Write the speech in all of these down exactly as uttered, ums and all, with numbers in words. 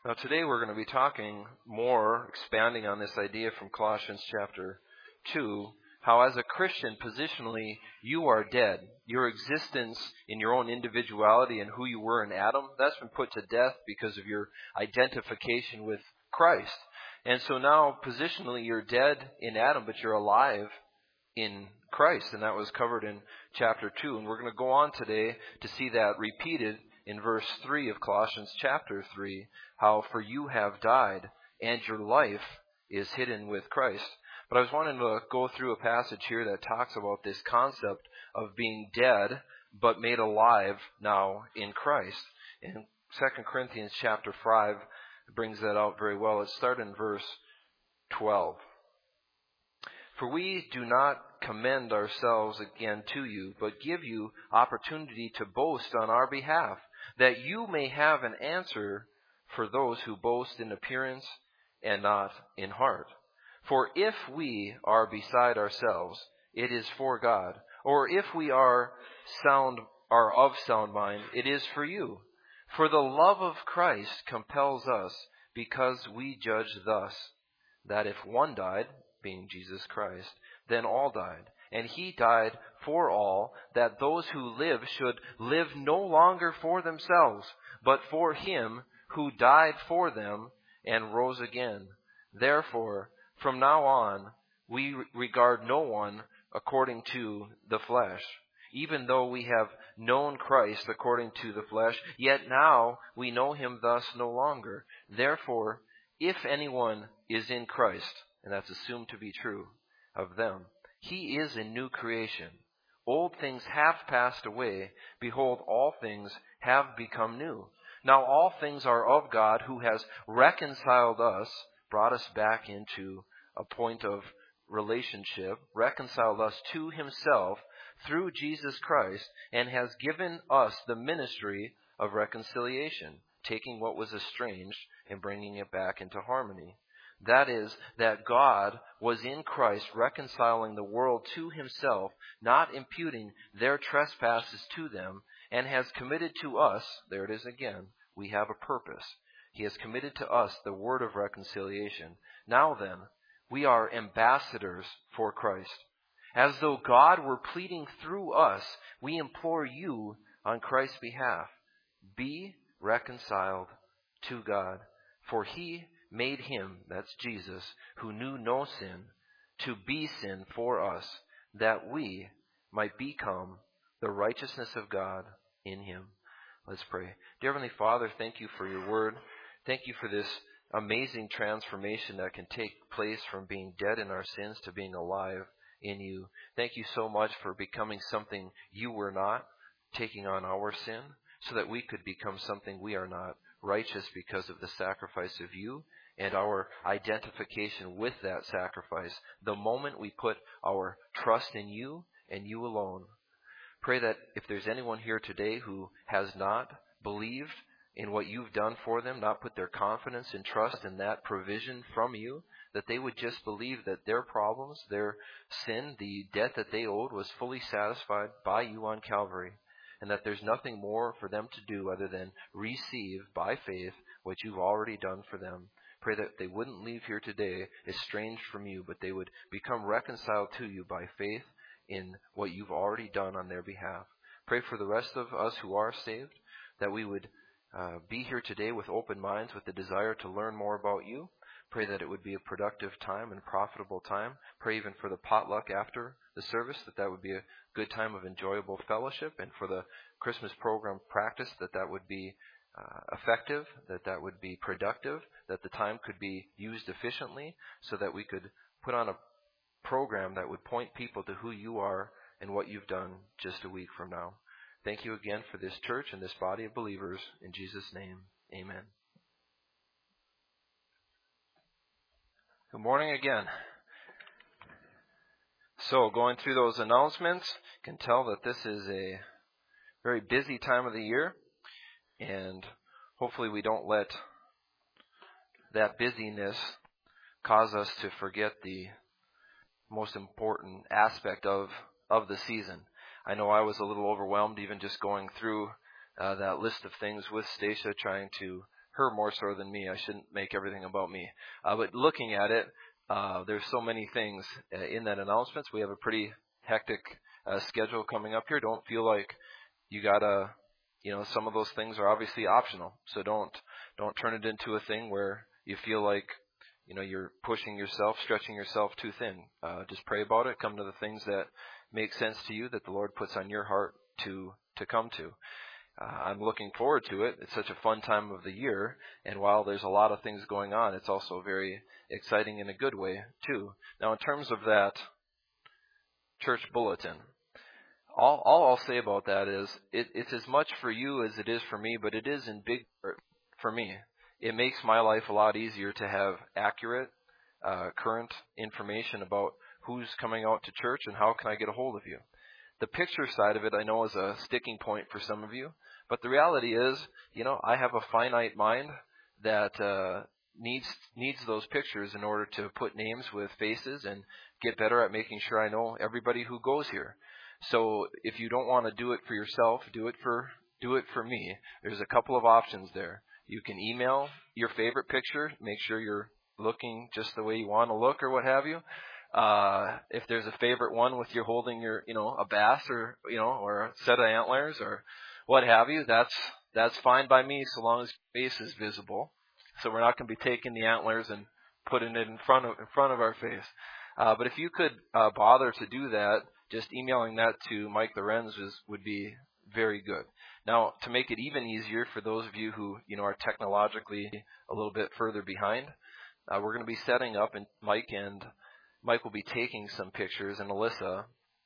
Now today we're going to be talking more, expanding on this idea from Colossians chapter two, how as a Christian, positionally, you are dead. Your existence in your own individuality and who you were in Adam, that's been put to death because of your identification with Christ. And so now, positionally, you're dead in Adam, but you're alive in Christ. And that was covered in chapter two. And we're going to go on today to see that repeated in verse three of Colossians chapter three, how for you have died, and your life is hidden with Christ. But I was wanting to go through a passage here that talks about this concept of being dead, but made alive now in Christ. In Second Corinthians chapter five, it brings that out very well. Let's start in verse twelve. For we do not commend ourselves again to you, but give you opportunity to boast on our behalf, that you may have an answer for those who boast in appearance and not in heart. For if we are beside ourselves, it is for God. Or if we are sound, are of sound mind, it is for you. For the love of Christ compels us, because we judge thus, that if one died, being Jesus Christ, then all died. And he died for all, that those who live should live no longer for themselves, but for him who died for them and rose again. Therefore, from now on, we regard no one according to the flesh. Even though we have known Christ according to the flesh, yet now we know him thus no longer. Therefore, if anyone is in Christ, and that's assumed to be true of them, he is a new creation. Old things have passed away. Behold, all things have become new. Now all things are of God, who has reconciled us, brought us back into a point of relationship, reconciled us to himself through Jesus Christ, and has given us the ministry of reconciliation, taking what was estranged and bringing it back into harmony. That is, that God was in Christ reconciling the world to himself, not imputing their trespasses to them, and has committed to us, there it is again, we have a purpose. He has committed to us the word of reconciliation. Now then, we are ambassadors for Christ. As though God were pleading through us, we implore you on Christ's behalf, be reconciled to God. For he made him, that's Jesus, who knew no sin, to be sin for us, that we might become the righteousness of God in him. Let's pray. Dear Heavenly Father, thank you for your word. Thank you for this amazing transformation that can take place from being dead in our sins to being alive in you. Thank you so much for becoming something you were not, taking on our sin, so that we could become something we are not, righteous because of the sacrifice of you and our identification with that sacrifice the moment we put our trust in you and you alone. Pray that if there's anyone here today who has not believed in what you've done for them, not put their confidence and trust in that provision from you, that they would just believe that their problems, their sin, the debt that they owed was fully satisfied by you on Calvary, and that there's nothing more for them to do other than receive by faith what you've already done for them. Pray that they wouldn't leave here today estranged from you, but they would become reconciled to you by faith in what you've already done on their behalf. Pray for the rest of us who are saved, that we would uh, be here today with open minds, with the desire to learn more about you. Pray that it would be a productive time and profitable time. Pray even for the potluck after the service, that that would be a good time of enjoyable fellowship, and for the Christmas program practice, that that would be uh, effective, that that would be productive, that the time could be used efficiently, so that we could put on a program that would point people to who you are and what you've done just a week from now. Thank you again for this church and this body of believers. In Jesus' name, amen. Good morning again. So, going through those announcements, you can tell that this is a very busy time of the year, and hopefully we don't let that busyness cause us to forget the most important aspect of, of the season. I know I was a little overwhelmed even just going through uh, that list of things with Stacia, trying to her more so than me. I shouldn't make everything about me. Uh, but looking at it, uh, there's so many things uh, in that announcements. We have a pretty hectic uh, schedule coming up here. Don't feel like you gotta, you know, some of those things are obviously optional. So don't don't turn it into a thing where you feel like, you know, you're pushing yourself, stretching yourself too thin. Uh, just pray about it. Come to the things that make sense to you, that the Lord puts on your heart to to come to. Uh, I'm looking forward to it. It's such a fun time of the year, and while there's a lot of things going on, it's also very exciting in a good way too. Now, in terms of that church bulletin, all, all I'll say about that is it, it's as much for you as it is for me, but it is in big part for me. It makes my life a lot easier to have accurate, uh, current information about who's coming out to church and how can I get a hold of you. The picture side of it, I know, is a sticking point for some of you. But the reality is, you know, I have a finite mind that uh, needs needs those pictures in order to put names with faces and get better at making sure I know everybody who goes here. So if you don't want to do it for yourself, do it for do it for me. There's a couple of options there. You can email your favorite picture, make sure you're looking just the way you want to look or what have you. Uh, if there's a favorite one with you holding your, you know, a bass or, you know, or a set of antlers or what have you, that's, that's fine by me so long as your face is visible. So we're not going to be taking the antlers and putting it in front of, in front of our face. Uh, but if you could, uh, bother to do that, just emailing that to Mike Lorenz is, would be very good. Now, to make it even easier for those of you who, you know, are technologically a little bit further behind, uh, we're going to be setting up, and Mike and Mike will be taking some pictures, and Alyssa,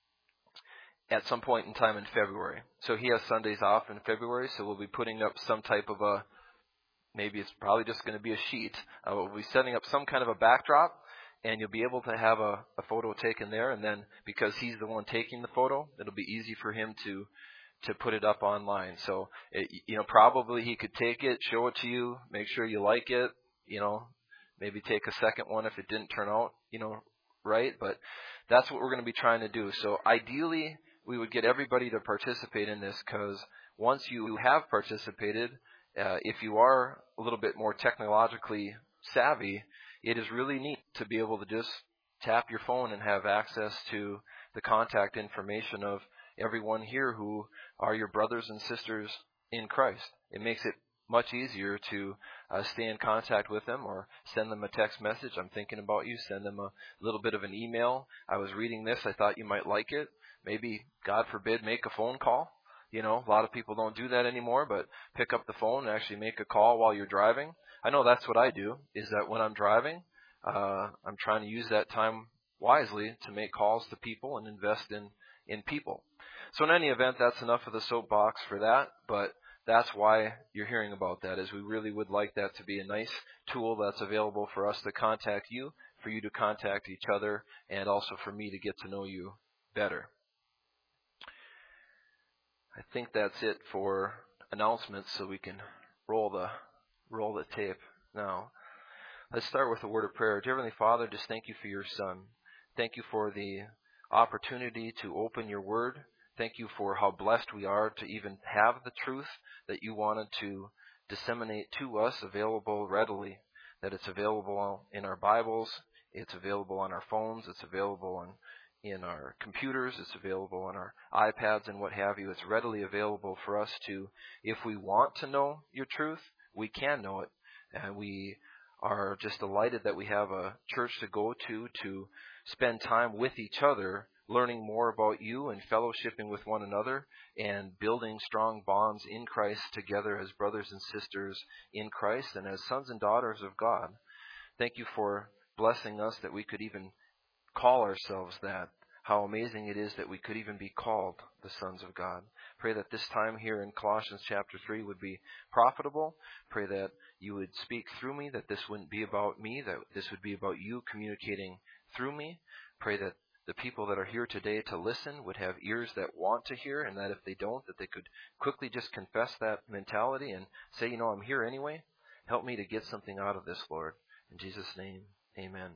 at some point in time in February. So he has Sundays off in February, so we'll be putting up some type of a, maybe it's probably just going to be a sheet. Uh, we'll be setting up some kind of a backdrop, and you'll be able to have a, a photo taken there, and then because he's the one taking the photo, it'll be easy for him to to put it up online. So, it, you know, probably he could take it, show it to you, make sure you like it, you know, maybe take a second one if it didn't turn out, you know, right? But that's what we're going to be trying to do. So ideally, we would get everybody to participate in this, because once you have participated, uh, if you are a little bit more technologically savvy, it is really neat to be able to just tap your phone and have access to the contact information of everyone here who are your brothers and sisters in Christ. It makes it much easier to uh, stay in contact with them or send them a text message. I'm thinking about you. Send them a little bit of an email. I was reading this. I thought you might like it. Maybe, God forbid, make a phone call. You know, a lot of people don't do that anymore, but pick up the phone and actually make a call while you're driving. I know that's what I do, is that when I'm driving, uh, I'm trying to use that time wisely to make calls to people and invest in, in people. So in any event, that's enough of the soapbox for that, but that's why you're hearing about that, is we really would like that to be a nice tool that's available for us to contact you, for you to contact each other, and also for me to get to know you better. I think that's it for announcements, so we can roll the roll the tape now. Let's start with a word of prayer. Dear Heavenly Father, just thank you for your Son. Thank you for the opportunity to open your word. Thank you for how blessed we are to even have the truth that you wanted to disseminate to us, available readily, that it's available in our Bibles, it's available on our phones, it's available on in our computers, it's available on our iPads and what have you. It's readily available for us to, if we want to know your truth, we can know it. And we are just delighted that we have a church to go to to spend time with each other, learning more about you and fellowshipping with one another and building strong bonds in Christ together as brothers and sisters in Christ and as sons and daughters of God. Thank you for blessing us that we could even call ourselves that. How amazing it is that we could even be called the sons of God. Pray that this time here in Colossians chapter three would be profitable. Pray that you would speak through me, that this wouldn't be about me, that this would be about you communicating through me. Pray that the people that are here today to listen would have ears that want to hear, and that if they don't, that they could quickly just confess that mentality and say, you know, I'm here anyway. Help me to get something out of this, Lord. In Jesus' name, amen.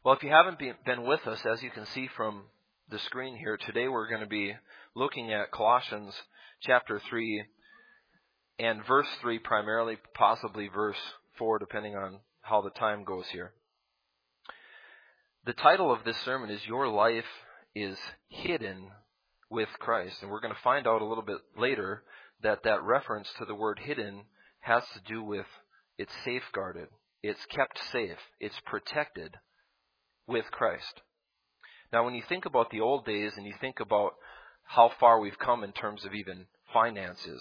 Well, if you haven't been with us, as you can see from the screen here, today we're going to be looking at Colossians chapter three and verse three primarily, possibly verse four, depending on how the time goes here. The title of this sermon is Your Life is Hidden with Christ. And we're going to find out a little bit later that that reference to the word hidden has to do with it's safeguarded, it's kept safe, it's protected with Christ. Now, when you think about the old days and you think about how far we've come in terms of even finances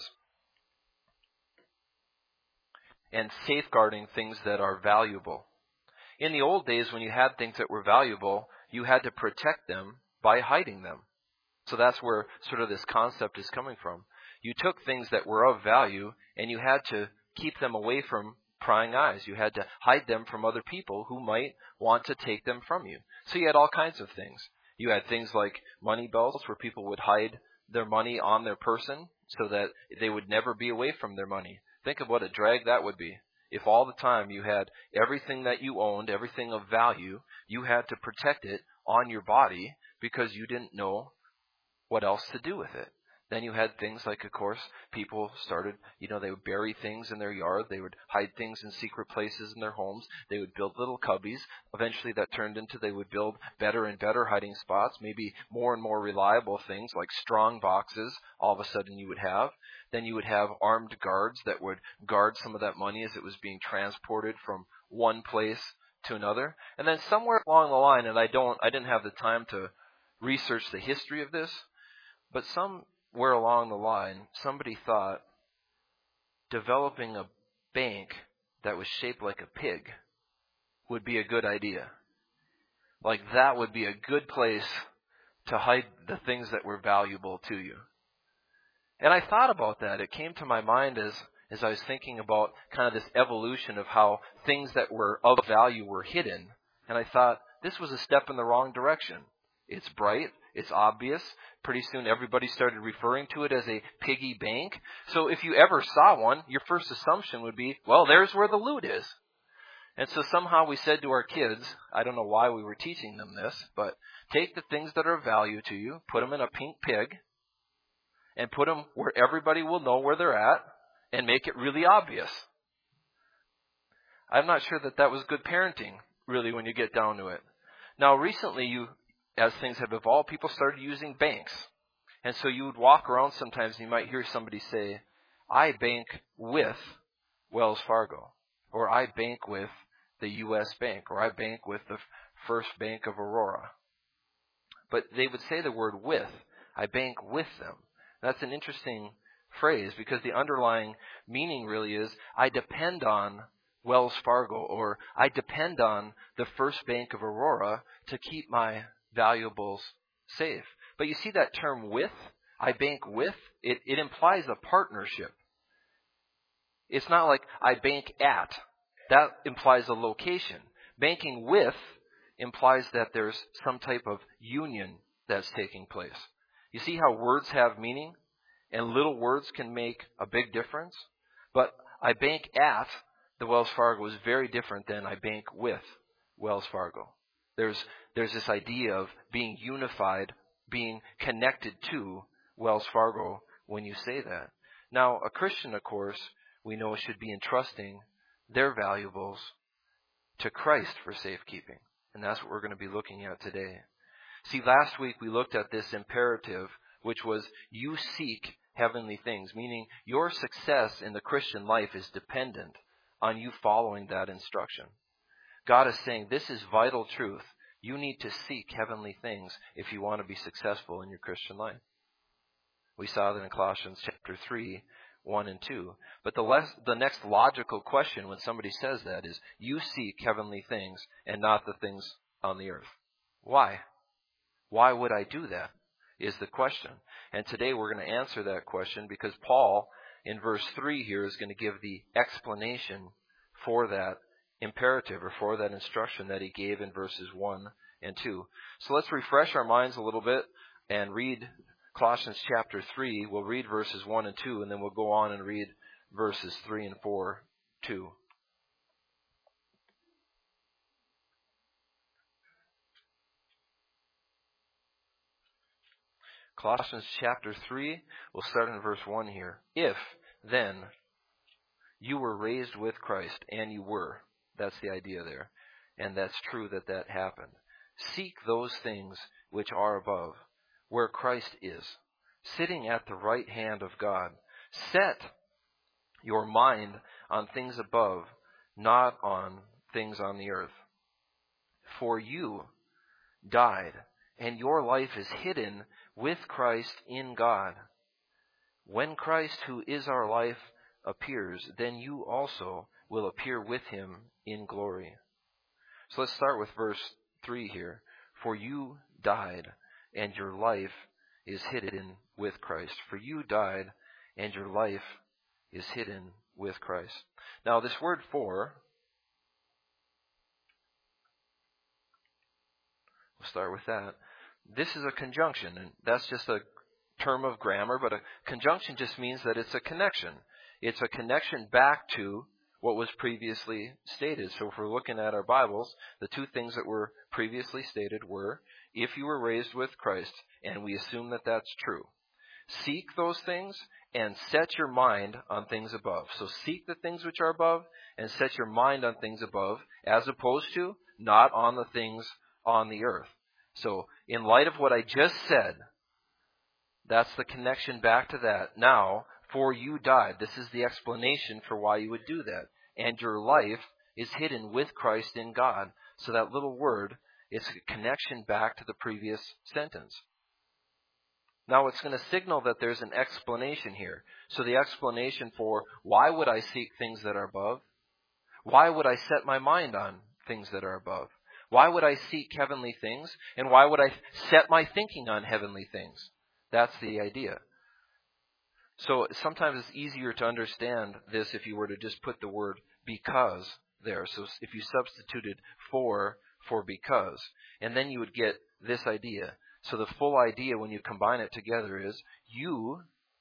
and safeguarding things that are valuable. In the old days, when you had things that were valuable, you had to protect them by hiding them. So that's where sort of this concept is coming from. You took things that were of value and you had to keep them away from prying eyes. You had to hide them from other people who might want to take them from you. So you had all kinds of things. You had things like money belts where people would hide their money on their person so that they would never be away from their money. Think of what a drag that would be. If all the time you had everything that you owned, everything of value, you had to protect it on your body because you didn't know what else to do with it. Then you had things like, of course, people started, you know, they would bury things in their yard. They would hide things in secret places in their homes. They would build little cubbies. Eventually that turned into they would build better and better hiding spots, maybe more and more reliable things like strong boxes all of a sudden you would have. Then you would have armed guards that would guard some of that money as it was being transported from one place to another. And then somewhere along the line, and I don't, I didn't have the time to research the history of this, but somewhere along the line, somebody thought developing a bank that was shaped like a pig would be a good idea. Like that would be a good place to hide the things that were valuable to you. And I thought about that. It came to my mind as, as I was thinking about kind of this evolution of how things that were of value were hidden. And I thought, this was a step in the wrong direction. It's bright. It's obvious. Pretty soon everybody started referring to it as a piggy bank. So if you ever saw one, your first assumption would be, well, there's where the loot is. And so somehow we said to our kids, I don't know why we were teaching them this, but take the things that are of value to you, put them in a pink pig, and put them where everybody will know where they're at, and make it really obvious. I'm not sure that that was good parenting, really, when you get down to it. Now, recently, you, as things have evolved, people started using banks. And so you would walk around sometimes and you might hear somebody say, I bank with Wells Fargo, or I bank with the U S Bank, or I bank with the First Bank of Aurora. But they would say the word with. I bank with them. That's an interesting phrase because the underlying meaning really is I depend on Wells Fargo, or I depend on the First Bank of Aurora to keep my valuables safe. But you see that term with, I bank with, it, it implies a partnership. It's not like I bank at. That implies a location. Banking with implies that there's some type of union that's taking place. You see how words have meaning? And little words can make a big difference? But I bank at the Wells Fargo is very different than I bank with Wells Fargo. There's there's this idea of being unified, being connected to Wells Fargo when you say that. Now, a Christian, of course, we know should be entrusting their valuables to Christ for safekeeping. And that's what we're going to be looking at today. See, last week we looked at this imperative, which was you seek heavenly things, meaning your success in the Christian life is dependent on you following that instruction. God is saying this is vital truth. You need to seek heavenly things if you want to be successful in your Christian life. We saw that in Colossians chapter three, one and two. But the, less, the next logical question when somebody says that is, you seek heavenly things and not the things on the earth. Why? Why would I do that? Is the question. And today we're going to answer that question because Paul, in verse three here, is going to give the explanation for that imperative or for that instruction that he gave in verses one and two. So let's refresh our minds a little bit and read Colossians chapter three. We'll read verses one and two, and then we'll go on and read verses three and four too. Colossians chapter three, we'll start in verse one here. If, then, you were raised with Christ, and you were. That's the idea there. And that's true that that happened. Seek those things which are above, where Christ is, sitting at the right hand of God. Set your mind on things above, not on things on the earth. For you died, and your life is hidden with Christ in God. When Christ, who is our life, appears, then you also will appear with him in glory. So let's start with verse three here. For you died, and your life is hidden with Christ. For you died, and your life is hidden with Christ. Now this word for, we'll start with that. This is a conjunction, and that's just a term of grammar, but a conjunction just means that it's a connection. It's a connection back to what was previously stated. So if we're looking at our Bibles, the two things that were previously stated were, if you were raised with Christ, and we assume that that's true. Seek those things and set your mind on things above. So seek the things which are above and set your mind on things above, as opposed to not on the things on the earth. So in light of what I just said, that's the connection back to that. Now, for you died. This is the explanation for why you would do that. And your life is hidden with Christ in God. So that little word is a connection back to the previous sentence. Now it's going to signal that there's an explanation here. So the explanation for why would I seek things that are above? Why would I set my mind on things that are above? Why would I seek heavenly things? And why would I set my thinking on heavenly things? That's the idea. So sometimes it's easier to understand this if you were to just put the word because there. So if you substituted for for because, and then you would get this idea. So the full idea when you combine it together is you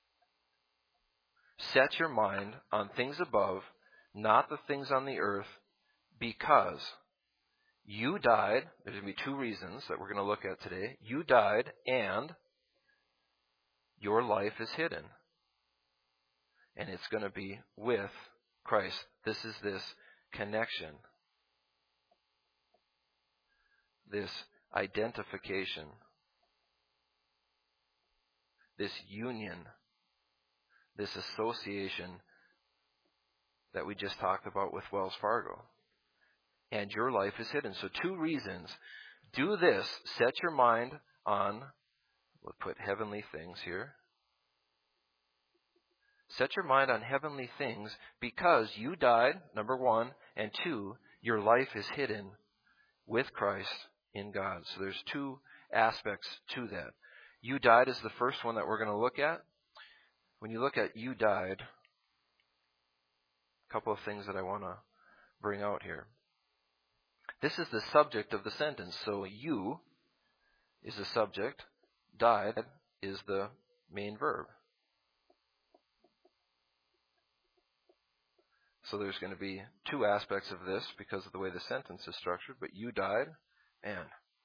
set your mind on things above, not the things on the earth, because you died. There's going to be two reasons that we're going to look at today. You died, and your life is hidden. And it's going to be with Christ. This is this connection, this identification, this union, this association that we just talked about with Wells Fargo. And your life is hidden. So two reasons. Do this. Set your mind on, we'll put heavenly things here. Set your mind on heavenly things because you died, number one, and two, your life is hidden with Christ in God. So there's two aspects to that. You died is the first one that we're going to look at. When you look at you died, a couple of things that I want to bring out here. This is the subject of the sentence. So you is the subject, died is the main verb. So there's going to be two aspects of this because of the way the sentence is structured. But you died, and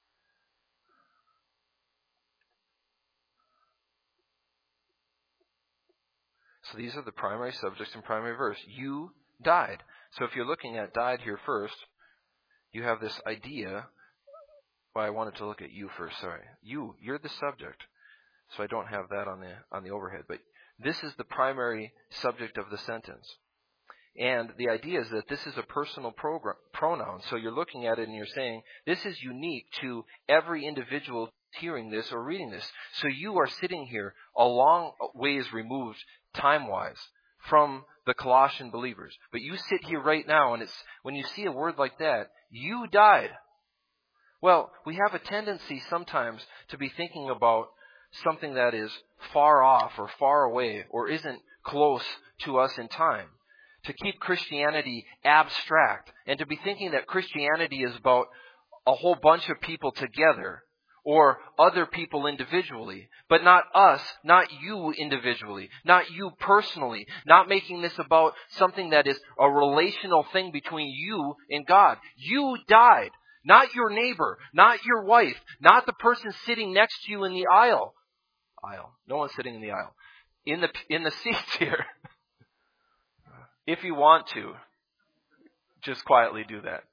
so these are the primary subjects and primary verse. You died. So if you're looking at died here first, you have this idea. Well, I wanted to look at you first. Sorry, you. You're the subject. So I don't have that on the on the overhead. But this is the primary subject of the sentence. And the idea is that this is a personal program, pronoun. So you're looking at it and you're saying, this is unique to every individual hearing this or reading this. So you are sitting here a long ways removed time-wise from the Colossian believers. But you sit here right now, and it's when you see a word like that, you died. Well, we have a tendency sometimes to be thinking about something that is far off or far away or isn't close to us in time. To keep Christianity abstract and to be thinking that Christianity is about a whole bunch of people together or other people individually, but not us, not you individually, not you personally, not making this about something that is a relational thing between you and God. You died, not your neighbor, not your wife, not the person sitting next to you in the aisle. aisle. No one's sitting in the aisle. In the in the seats here, if you want to, just quietly do that.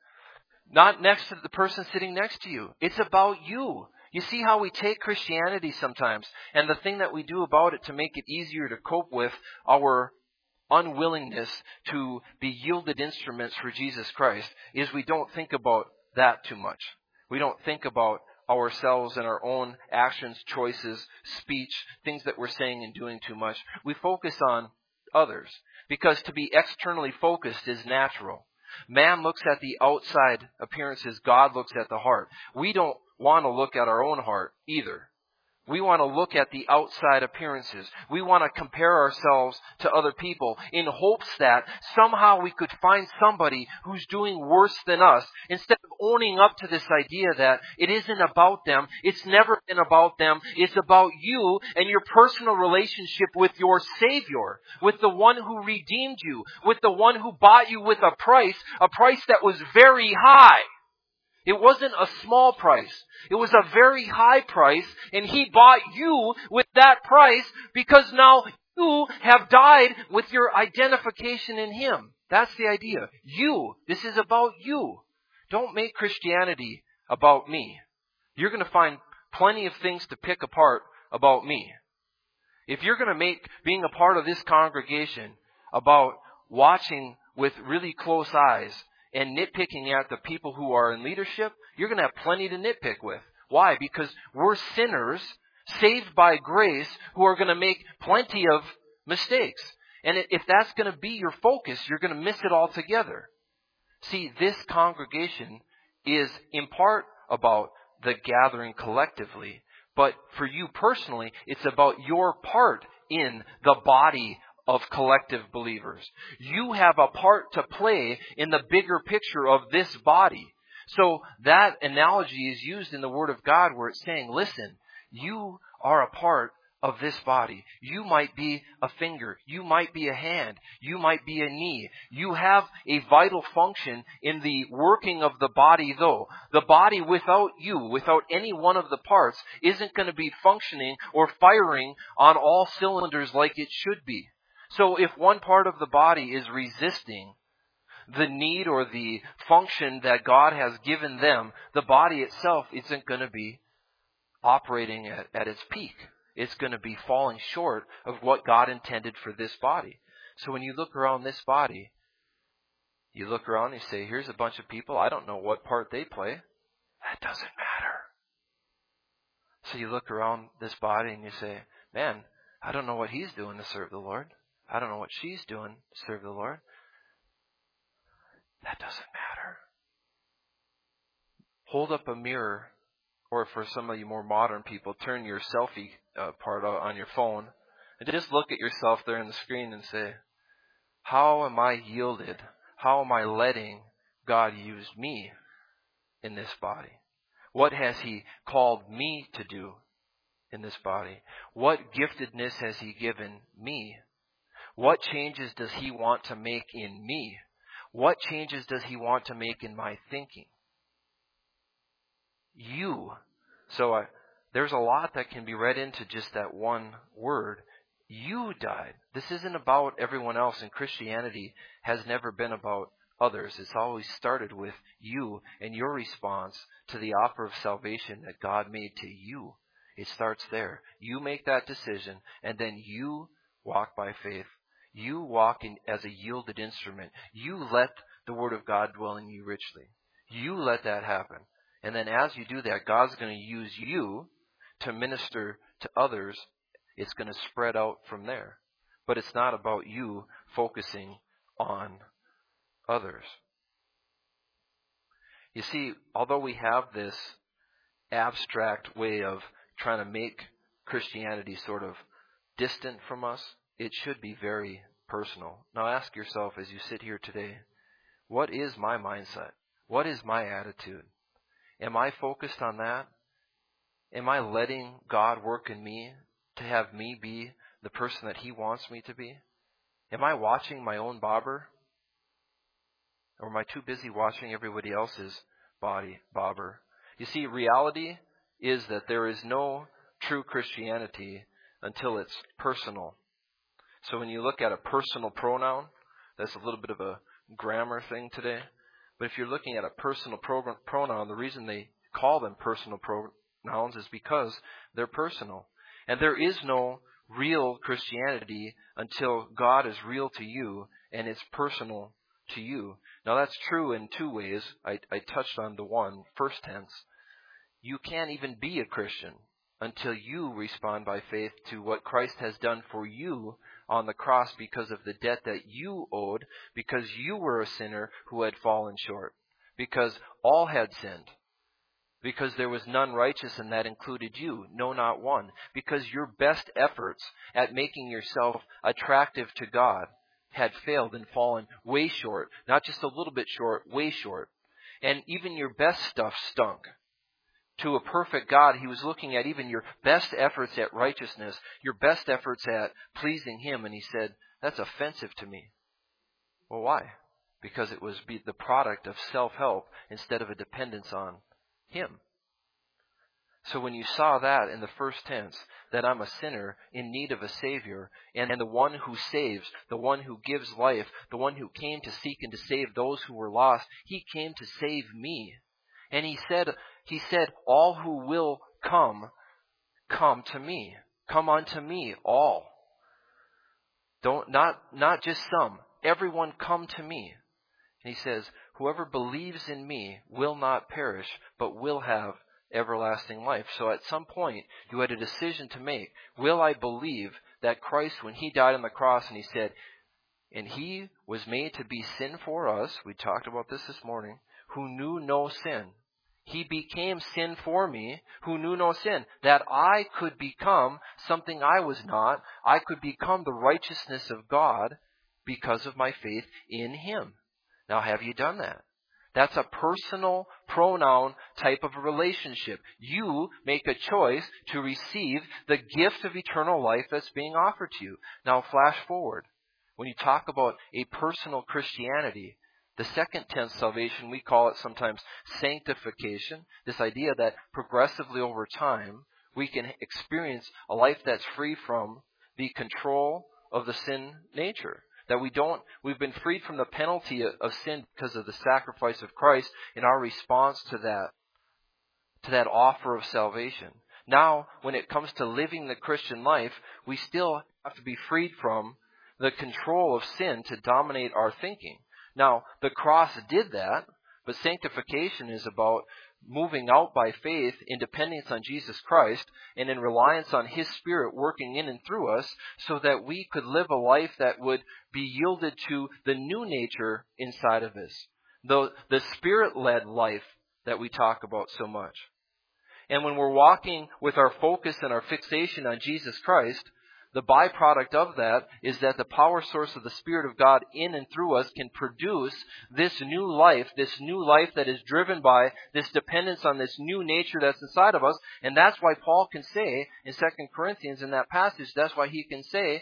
Not next to the person sitting next to you. It's about you. You see how we take Christianity sometimes, and the thing that we do about it to make it easier to cope with our unwillingness to be yielded instruments for Jesus Christ is we don't think about that too much. We don't think about ourselves and our own actions, choices, speech, things that we're saying and doing too much. We focus on others because to be externally focused is natural. Man looks at the outside appearances. God looks at the heart. We don't want to look at our own heart either. We want to look at the outside appearances. We want to compare ourselves to other people in hopes that somehow we could find somebody who's doing worse than us, instead of owning up to this idea that it isn't about them. It's never been about them. It's about you and your personal relationship with your Savior, with the one who redeemed you, with the one who bought you with a price, a price that was very high. It wasn't a small price. It was a very high price, and He bought you with that price because now you have died with your identification in Him. That's the idea. You. This is about you. Don't make Christianity about me. You're going to find plenty of things to pick apart about me. If you're going to make being a part of this congregation about watching with really close eyes and nitpicking at the people who are in leadership, you're going to have plenty to nitpick with. Why? Because we're sinners, saved by grace, who are going to make plenty of mistakes. And if that's going to be your focus, you're going to miss it altogether. See, this congregation is in part about the gathering collectively. But for you personally, it's about your part in the body of collective believers. You have a part to play in the bigger picture of this body. So that analogy is used in the Word of God where it's saying, listen, you are a part of this body. You might be a finger. You might be a hand. You might be a knee. You have a vital function in the working of the body, though. The body without you, without any one of the parts, isn't going to be functioning or firing on all cylinders like it should be. So if one part of the body is resisting the need or the function that God has given them, the body itself isn't going to be operating at, at its peak. It's going to be falling short of what God intended for this body. So when you look around this body, you look around and you say, here's a bunch of people, I don't know what part they play. That doesn't matter. So you look around this body and you say, man, I don't know what he's doing to serve the Lord. I don't know what she's doing to serve the Lord. That doesn't matter. Hold up a mirror, or for some of you more modern people, turn your selfie uh, part on your phone and just look at yourself there on the screen and say, how am I yielded? How am I letting God use me in this body? What has He called me to do in this body? What giftedness has He given me? What changes does He want to make in me? What changes does He want to make in my thinking? You. So uh, there's a lot that can be read into just that one word. You died. This isn't about everyone else, and Christianity has never been about others. It's always started with you and your response to the offer of salvation that God made to you. It starts there. You make that decision, and then you walk by faith. You walk in as a yielded instrument. You let the Word of God dwell in you richly. You let that happen. And then as you do that, God's going to use you to minister to others. It's going to spread out from there. But it's not about you focusing on others. You see, although we have this abstract way of trying to make Christianity sort of distant from us, it should be very personal. Now ask yourself as you sit here today, what is my mindset? What is my attitude? Am I focused on that? Am I letting God work in me to have me be the person that He wants me to be? Am I watching my own bobber? Or am I too busy watching everybody else's body bobber? You see, reality is that there is no true Christianity until it's personal. So when you look at a personal pronoun, that's a little bit of a grammar thing today. But if you're looking at a personal pro- pronoun, the reason they call them personal pronouns is because they're personal. And there is no real Christianity until God is real to you and it's personal to you. Now that's true in two ways. I, I touched on the one, first tense. You can't even be a Christian until you respond by faith to what Christ has done for you on the cross because of the debt that you owed, because you were a sinner who had fallen short, because all had sinned, because there was none righteous and that included you, no, not one, because your best efforts at making yourself attractive to God had failed and fallen way short, not just a little bit short, way short. And even your best stuff stunk. To a perfect God, He was looking at even your best efforts at righteousness, your best efforts at pleasing Him, and He said, that's offensive to me. Well, why? Because it was the product of self-help instead of a dependence on Him. So when you saw that in the first tense, that I'm a sinner in need of a Savior, and, and the one who saves, the one who gives life, the one who came to seek and to save those who were lost, He came to save me. And He said, He said, all who will come, come to me. Come unto me, all. Don't, not, not just some. Everyone come to me. And He says, whoever believes in me will not perish, but will have everlasting life. So at some point, you had a decision to make. Will I believe that Christ, when He died on the cross and He said, and He was made to be sin for us, we talked about this this morning, who knew no sin. He became sin for me, who knew no sin, that I could become something I was not. I could become the righteousness of God because of my faith in Him. Now, have you done that? That's a personal pronoun type of a relationship. You make a choice to receive the gift of eternal life that's being offered to you. Now, flash forward. When you talk about a personal Christianity, the second tense salvation, we call it sometimes sanctification. This idea that progressively over time, we can experience a life that's free from the control of the sin nature. That we don't, we've been freed from the penalty of sin because of the sacrifice of Christ in our response to that, to that offer of salvation. Now, when it comes to living the Christian life, we still have to be freed from the control of sin to dominate our thinking. Now, the cross did that, but sanctification is about moving out by faith in dependence on Jesus Christ and in reliance on His Spirit working in and through us so that we could live a life that would be yielded to the new nature inside of us, the, the Spirit-led life that we talk about so much. And when we're walking with our focus and our fixation on Jesus Christ, the byproduct of that is that the power source of the Spirit of God in and through us can produce this new life, this new life that is driven by this dependence on this new nature that's inside of us. And that's why Paul can say in Second Corinthians in that passage, that's why he can say,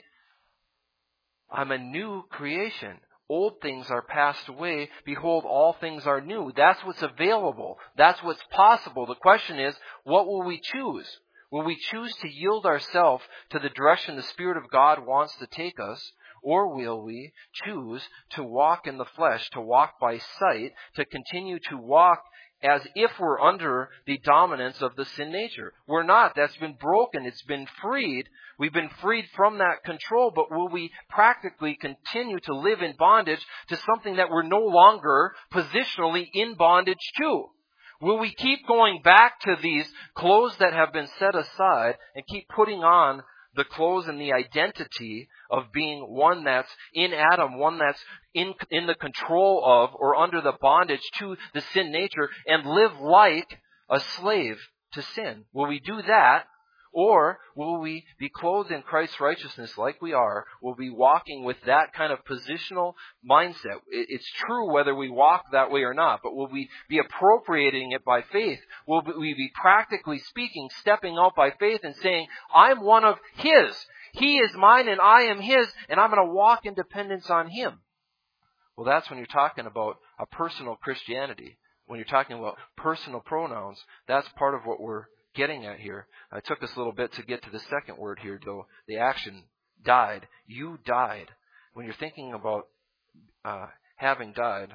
I'm a new creation. Old things are passed away. Behold, all things are new. That's what's available. That's what's possible. The question is, what will we choose? Will we choose to yield ourselves to the direction the Spirit of God wants to take us, or will we choose to walk in the flesh, to walk by sight, to continue to walk as if we're under the dominance of the sin nature? We're not. That's been broken. It's been freed. We've been freed from that control, but will we practically continue to live in bondage to something that we're no longer positionally in bondage to? Will we keep going back to these clothes that have been set aside and keep putting on the clothes and the identity of being one that's in Adam, one that's in, in the control of or under the bondage to the sin nature and live like a slave to sin? Will we do that? Or will we be clothed in Christ's righteousness like we are? Will we be walking with that kind of positional mindset? It's true whether we walk that way or not, but will we be appropriating it by faith? Will we be practically speaking, stepping out by faith and saying, I'm one of His. He is mine and I am His, and I'm going to walk in dependence on Him. Well, that's when you're talking about a personal Christianity. When you're talking about personal pronouns, that's part of what we're getting at here. I took us a little bit to get to the second word here, though. The action, died. You died. When you're thinking about uh, having died,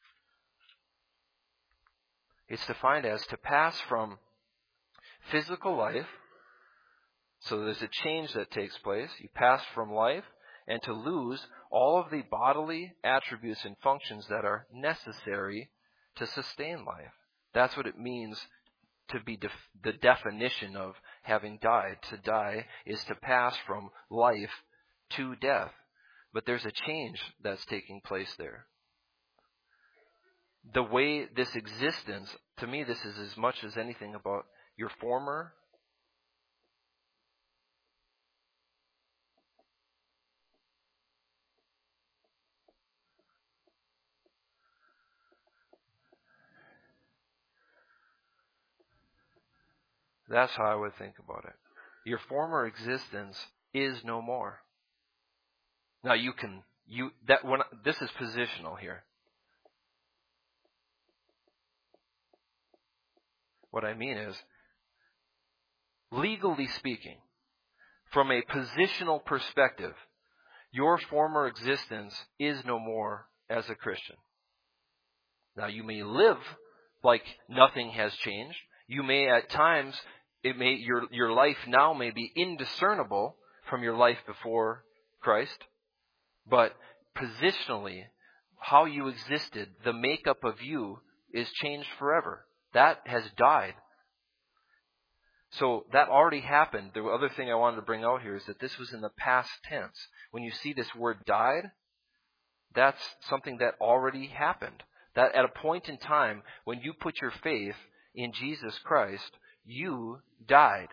it's defined as to pass from physical life. So there's a change that takes place. You pass from life, and to lose all of the bodily attributes and functions that are necessary to sustain life. That's what it means to be def- the definition of having died. To die is to pass from life to death. But there's a change that's taking place there. The way this existence, to me, this is as much as anything about your former That's how I would think about it. Your former existence is no more. Now you can you that when this is positional here. What I mean is, legally speaking, from a positional perspective, your former existence is no more as a Christian. Now you may live like nothing has changed. You may at times It may your your life now may be indiscernible from your life before Christ, but positionally, how you existed, the makeup of you is changed forever. That has died. So that already happened. The other thing I wanted to bring out here is that this was in the past tense. When you see this word died, that's something that already happened. That at a point in time when you put your faith in Jesus Christ, you died.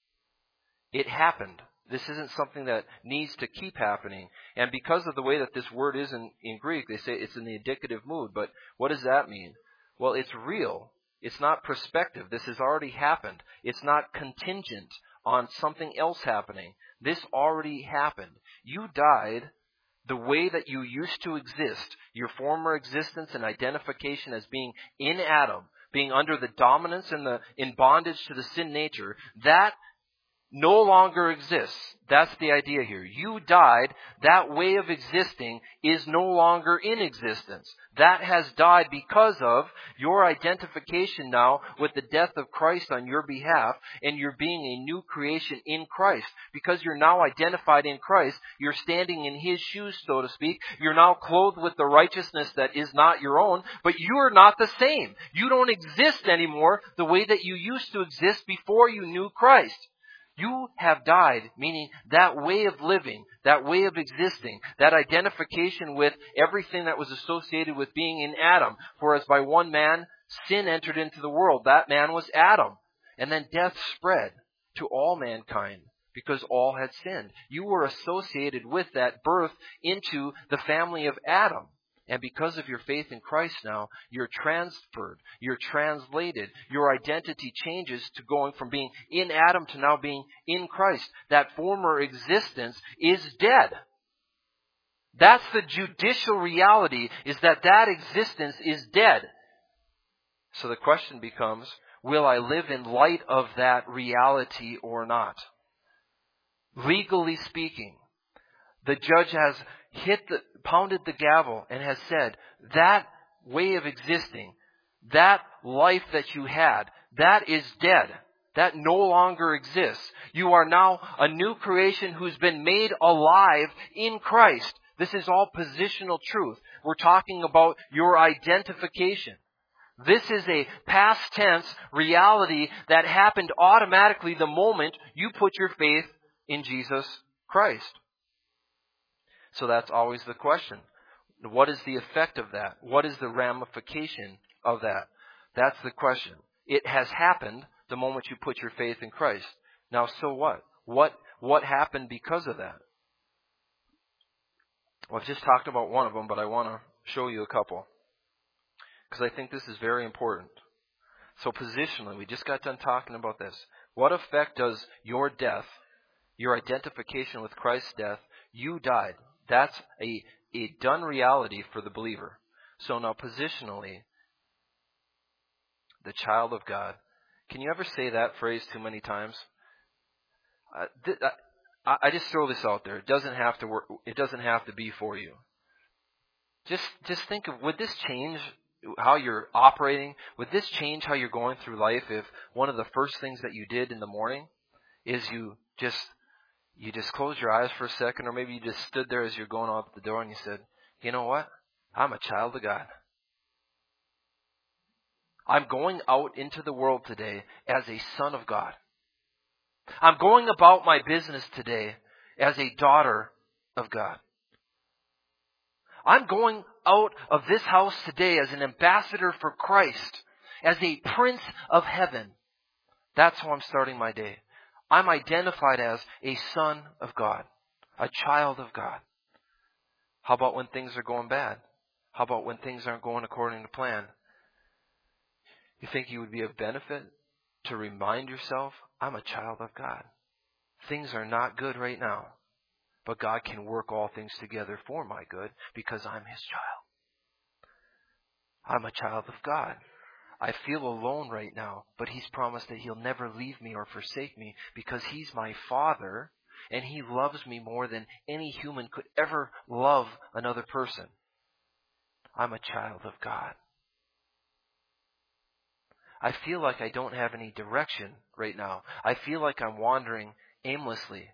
It happened. This isn't something that needs to keep happening. And because of the way that this word is in, in Greek, they say it's in the indicative mood. But what does that mean? Well, it's real. It's not prospective. This has already happened. It's not contingent on something else happening. This already happened. You died the way that you used to exist, your former existence and identification as being in Adam, being under the dominance and the in bondage to the sin nature, that no longer exists. That's the idea here. You died. That way of existing is no longer in existence. That has died because of your identification now with the death of Christ on your behalf, and you're being a new creation in Christ. Because you're now identified in Christ, you're standing in His shoes, so to speak. You're now clothed with the righteousness that is not your own, but you are not the same. You don't exist anymore the way that you used to exist before you knew Christ. You have died, meaning that way of living, that way of existing, that identification with everything that was associated with being in Adam. For as by one man, sin entered into the world. That man was Adam. And then death spread to all mankind because all had sinned. You were associated with that birth into the family of Adam. And because of your faith in Christ now, you're transferred, you're translated. Your identity changes to going from being in Adam to now being in Christ. That former existence is dead. That's the judicial reality, is that that existence is dead. So the question becomes, will I live in light of that reality or not? Legally speaking, the judge has hit the, pounded the gavel and has said, that way of existing, that life that you had, that is dead. That no longer exists. You are now a new creation who's been made alive in Christ. This is all positional truth. We're talking about your identification. This is a past tense reality that happened automatically the moment you put your faith in Jesus Christ. So that's always the question. What is the effect of that? What is the ramification of that? That's the question. It has happened the moment you put your faith in Christ. Now, so what? What what happened because of that? Well, I've just talked about one of them, but I want to show you a couple, because I think this is very important. So positionally, we just got done talking about this. What effect does your death, your identification with Christ's death, you died? That's a, a done reality for the believer. So now positionally, the child of God, Can you ever say that phrase too many times? Uh, th- I, I just throw this out there. It doesn't have to work. It doesn't have to be for you. Just, just think of, would this change how you're operating? Would this change how you're going through life if one of the first things that you did in the morning is you just, you just closed your eyes for a second, or maybe you just stood there as you're going out the door and you said, you know what? I'm a child of God. I'm going out into the world today as a son of God. I'm going about my business today as a daughter of God. I'm going out of this house today as an ambassador for Christ, as a prince of heaven. That's how I'm starting my day. I'm identified as a son of God, a child of God. How about when things are going bad? How about when things aren't going according to plan? You think you would be of benefit to remind yourself, I'm a child of God. Things are not good right now, but God can work all things together for my good because I'm His child. I'm a child of God. I feel alone right now, but He's promised that He'll never leave me or forsake me because He's my Father and He loves me more than any human could ever love another person. I'm a child of God. I feel like I don't have any direction right now. I feel like I'm wandering aimlessly.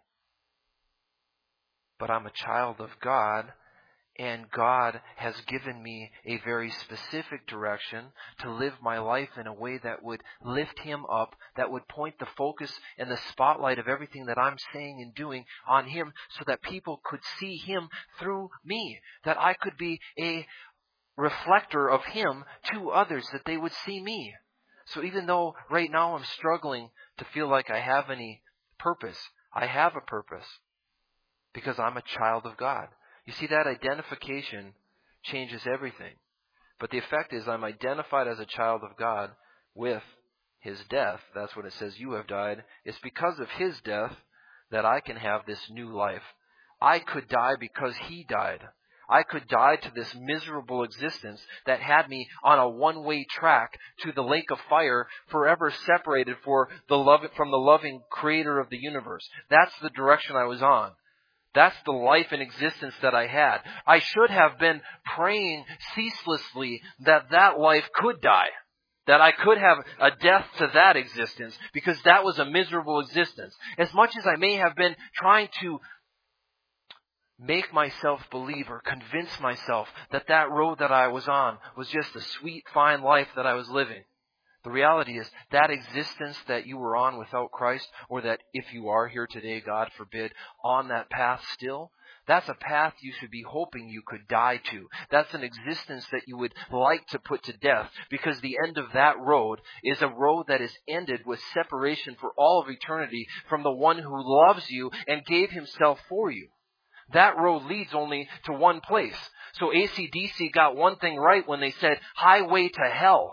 But I'm a child of God, and God has given me a very specific direction to live my life in a way that would lift Him up, that would point the focus and the spotlight of everything that I'm saying and doing on Him so that people could see Him through me, that I could be a reflector of Him to others, that they would see me. So even though right now I'm struggling to feel like I have any purpose, I have a purpose because I'm a child of God. You see, that identification changes everything. But the effect is I'm identified as a child of God with His death. That's what it says, you have died. It's because of His death that I can have this new life. I could die because He died. I could die to this miserable existence that had me on a one-way track to the lake of fire, forever separated for the love, from the loving Creator of the universe. That's the direction I was on. That's the life and existence that I had. I should have been praying ceaselessly that that life could die. That I could have a death to that existence, because that was a miserable existence. As much as I may have been trying to make myself believe or convince myself that that road that I was on was just a sweet, fine life that I was living. The reality is that existence that you were on without Christ, or that if you are here today, God forbid, on that path still, that's a path you should be hoping you could die to. That's an existence that you would like to put to death, because the end of that road is a road that is ended with separation for all of eternity from the one who loves you and gave Himself for you. That road leads only to one place. So A C D C got one thing right when they said highway to hell.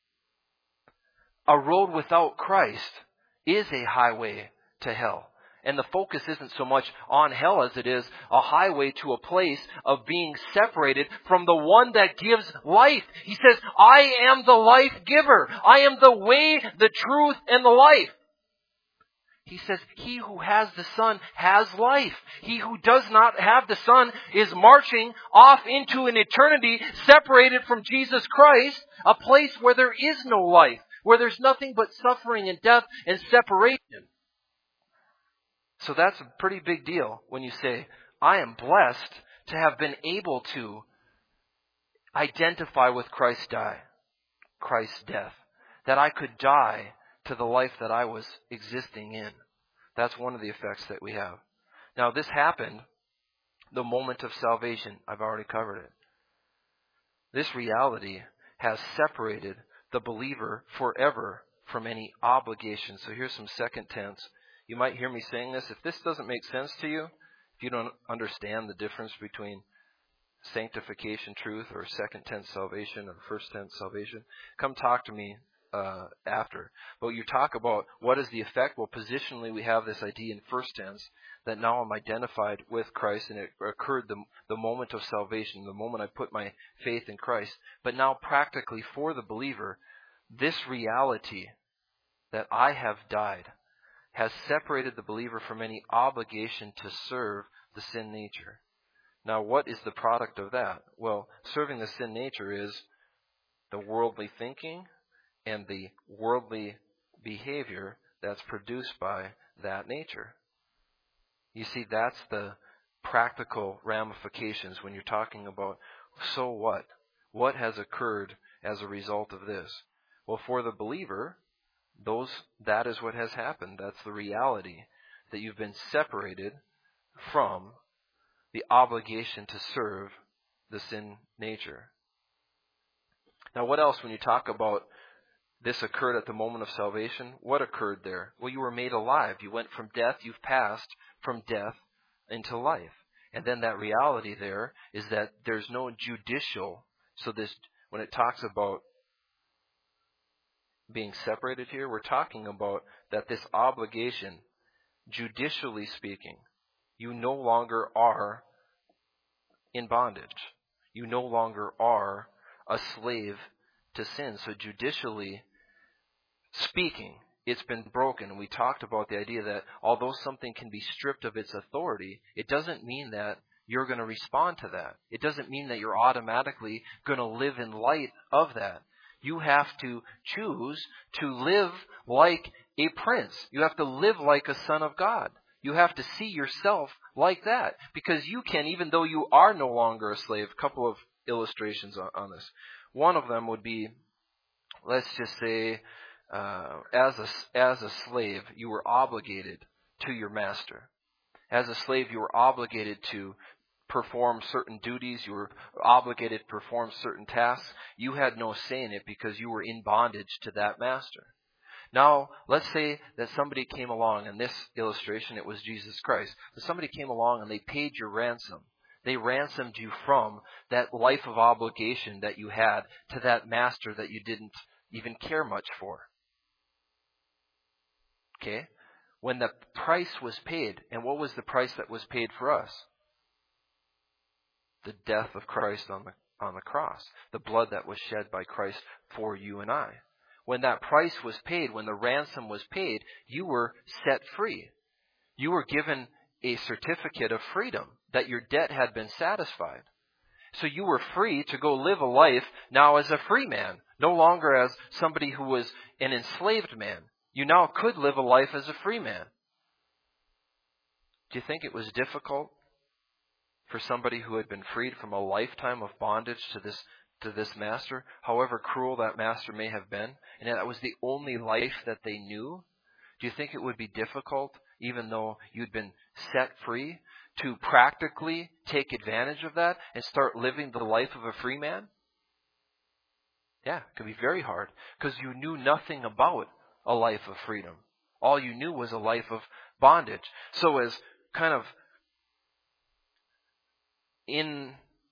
A road without Christ is a highway to hell. And the focus isn't so much on hell as it is a highway to a place of being separated from the one that gives life. He says, I am the life giver. I am the way, the truth, and the life. He says, he who has the Son has life. He who does not have the Son is marching off into an eternity separated from Jesus Christ, a place where there is no life, where there's nothing but suffering and death and separation. So that's a pretty big deal when you say, I am blessed to have been able to identify with Christ's die, Christ's death, that I could die to the life that I was existing in. That's one of the effects that we have. Now, this happened the moment of salvation. I've already covered it. This reality has separated the believer forever from any obligation. So here's some second tense. You might hear me saying this. If this doesn't make sense to you, if you don't understand the difference between sanctification truth or second tense salvation or first tense salvation, come talk to me uh, after. But you talk about what is the effect. Well, positionally we have this idea in first tense that now I'm identified with Christ, and it occurred the, the moment of salvation, the moment I put my faith in Christ. But now practically for the believer, this reality that I have died, has separated the believer from any obligation to serve the sin nature. Now, what is the product of that? Well, serving the sin nature is the worldly thinking and the worldly behavior that's produced by that nature. You see, that's the practical ramifications when you're talking about, so what? What has occurred as a result of this? Well, for the believer, those that is what has happened. That's the reality, that you've been separated from the obligation to serve the sin nature. Now, what else when you talk about this occurred at the moment of salvation? What occurred there? Well, you were made alive. You went from death, you've passed from death into life. And then that reality there is that there's no judicial. So this, when it talks about being separated here, we're talking about that this obligation, judicially speaking, you no longer are in bondage. You no longer are a slave to sin. So judicially speaking, it's been broken. We talked about the idea that although something can be stripped of its authority, it doesn't mean that you're going to respond to that. It doesn't mean that you're automatically going to live in light of that. You have to choose to live like a prince. You have to live like a son of God. You have to see yourself like that. Because you can, even though you are no longer a slave. A couple of illustrations on, on this. One of them would be, let's just say, uh, as a, as a slave, you were obligated to your master. As a slave, you were obligated to perform certain duties. You were obligated to perform certain tasks. You had no say in it because you were in bondage to that master. Now, let's say that somebody came along, in this illustration it was Jesus Christ, but somebody came along and they paid your ransom. They ransomed you from that life of obligation that you had to that master that you didn't even care much for. Okay? When the price was paid, and what was the price that was paid for us? The death of Christ on the on the cross. The blood that was shed by Christ for you and I. When that price was paid, when the ransom was paid, you were set free. You were given a certificate of freedom, that your debt had been satisfied. So you were free to go live a life now as a free man, no longer as somebody who was an enslaved man. You now could live a life as a free man. Do you think it was difficult for somebody who had been freed from a lifetime of bondage to this to this master, however cruel that master may have been, and that was the only life that they knew? Do you think it would be difficult, even though you'd been set free, to practically take advantage of that and start living the life of a free man? Yeah, it could be very hard, because you knew nothing about a life of freedom. All you knew was a life of bondage. So as kind of in,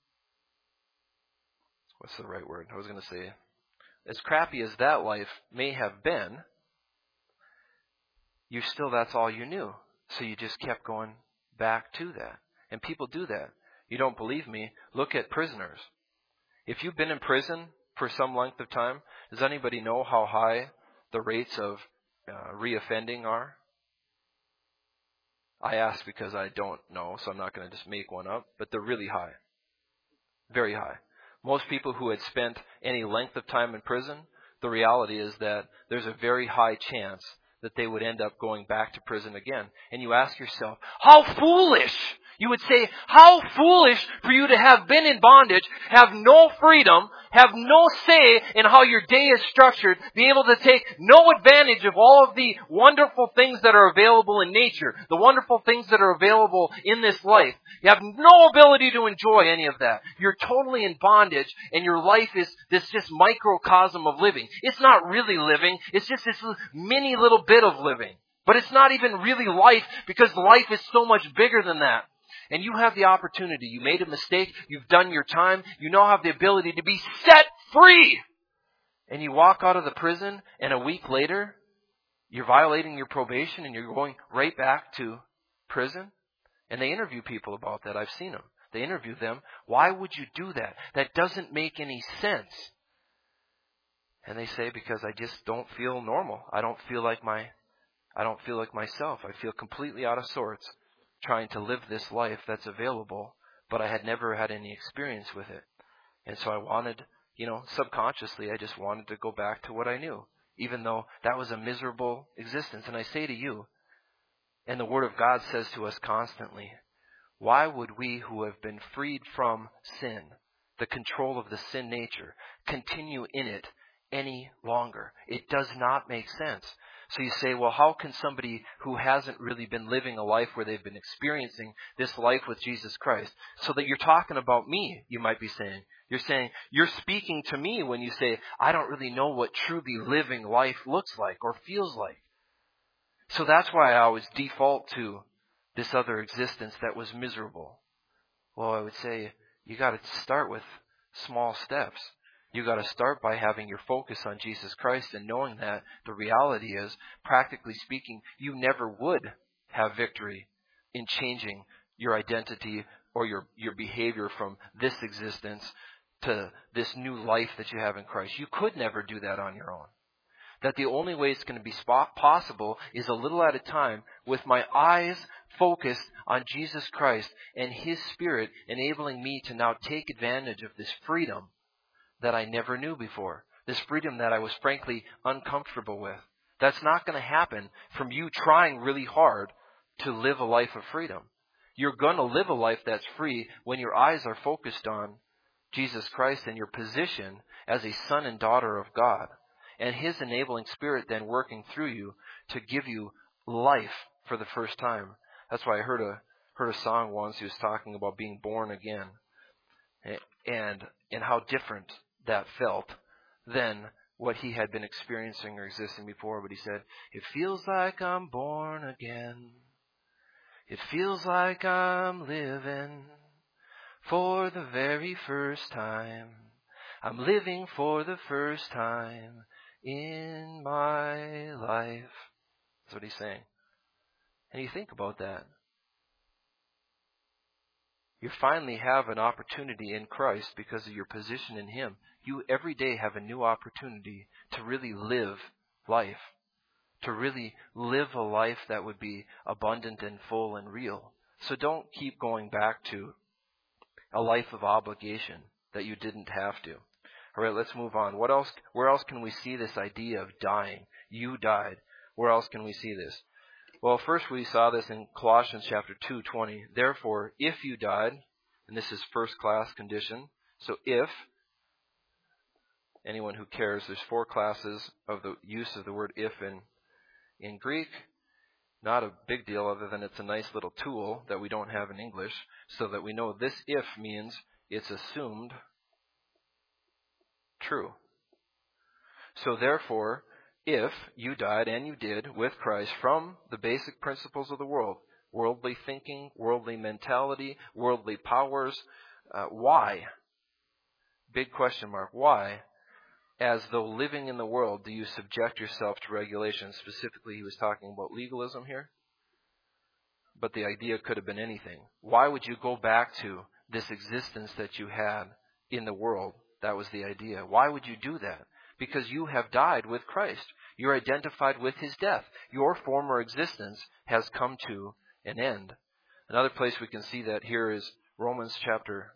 what's the right word? I was going to say, as crappy as that life may have been, you still, that's all you knew. So you just kept going back to that. And people do that. You don't believe me? Look at prisoners. If you've been in prison for some length of time, does anybody know how high the rates of uh, reoffending are? I ask because I don't know, so I'm not going to just make one up, but they're really high. Very high. Most people who had spent any length of time in prison, the reality is that there's a very high chance that they would end up going back to prison again. And you ask yourself, how foolish! You would say, how foolish for you to have been in bondage, have no freedom, have no say in how your day is structured, be able to take no advantage of all of the wonderful things that are available in nature, the wonderful things that are available in this life. You have no ability to enjoy any of that. You're totally in bondage, and your life is this just microcosm of living. It's not really living. It's just this mini little bit of living. But it's not even really life, because life is so much bigger than that. And you have the opportunity. You made a mistake. You've done your time. You now have the ability to be set free. And you walk out of the prison, and a week later, you're violating your probation and you're going right back to prison. And they interview people about that. I've seen them. They interview them. Why would you do that? That doesn't make any sense. And they say, because I just don't feel normal. I don't feel like my, I don't feel like myself. I feel completely out of sorts trying to live this life that's available, but I had never had any experience with it. And so I wanted, you know, subconsciously, I just wanted to go back to what I knew, even though that was a miserable existence. And I say to you, and the Word of God says to us constantly, why would we who have been freed from sin, the control of the sin nature, continue in it any longer? It does not make sense. So you say, well, how can somebody who hasn't really been living a life where they've been experiencing this life with Jesus Christ, so that you're talking about me, you might be saying. You're saying, you're speaking to me when you say, I don't really know what truly living life looks like or feels like. So that's why I always default to this other existence that was miserable. Well, I would say, you got to start with small steps. You got to start by having your focus on Jesus Christ and knowing that the reality is, practically speaking, you never would have victory in changing your identity or your, your behavior from this existence to this new life that you have in Christ. You could never do that on your own. That the only way it's going to be spot possible is a little at a time, with my eyes focused on Jesus Christ and His Spirit enabling me to now take advantage of this freedom that I never knew before. This freedom that I was frankly uncomfortable with. That's not going to happen from you trying really hard to live a life of freedom. You're going to live a life that's free when your eyes are focused on Jesus Christ and your position as a son and daughter of God. And His enabling Spirit then working through you to give you life for the first time. That's why I heard a heard a song once. He was talking about being born again, and and how different that felt than what he had been experiencing or existing before. But he said, "It feels like I'm born again. It feels like I'm living for the very first time. I'm living for the first time in my life." That's what he's saying. And you think about that. You finally have an opportunity in Christ because of your position in Him. You every day have a new opportunity to really live life. To really live a life that would be abundant and full and real. So don't keep going back to a life of obligation that you didn't have to. All right, let's move on. What else? Where else can we see this idea of dying? You died. Where else can we see this? Well, first we saw this in Colossians chapter two twenty. Therefore, if you died, and this is first class condition. So if, anyone who cares, there's four classes of the use of the word if in, in Greek. Not a big deal other than it's a nice little tool that we don't have in English, so that we know this if means it's assumed true. So therefore, if you died, and you did, with Christ from the basic principles of the world, worldly thinking, worldly mentality, worldly powers, uh, why? Big question mark. Why? As though living in the world, do you subject yourself to regulations? Specifically, he was talking about legalism here. But the idea could have been anything. Why would you go back to this existence that you had in the world? That was the idea. Why would you do that? Because you have died with Christ. You're identified with His death. Your former existence has come to an end. Another place we can see that here is Romans chapter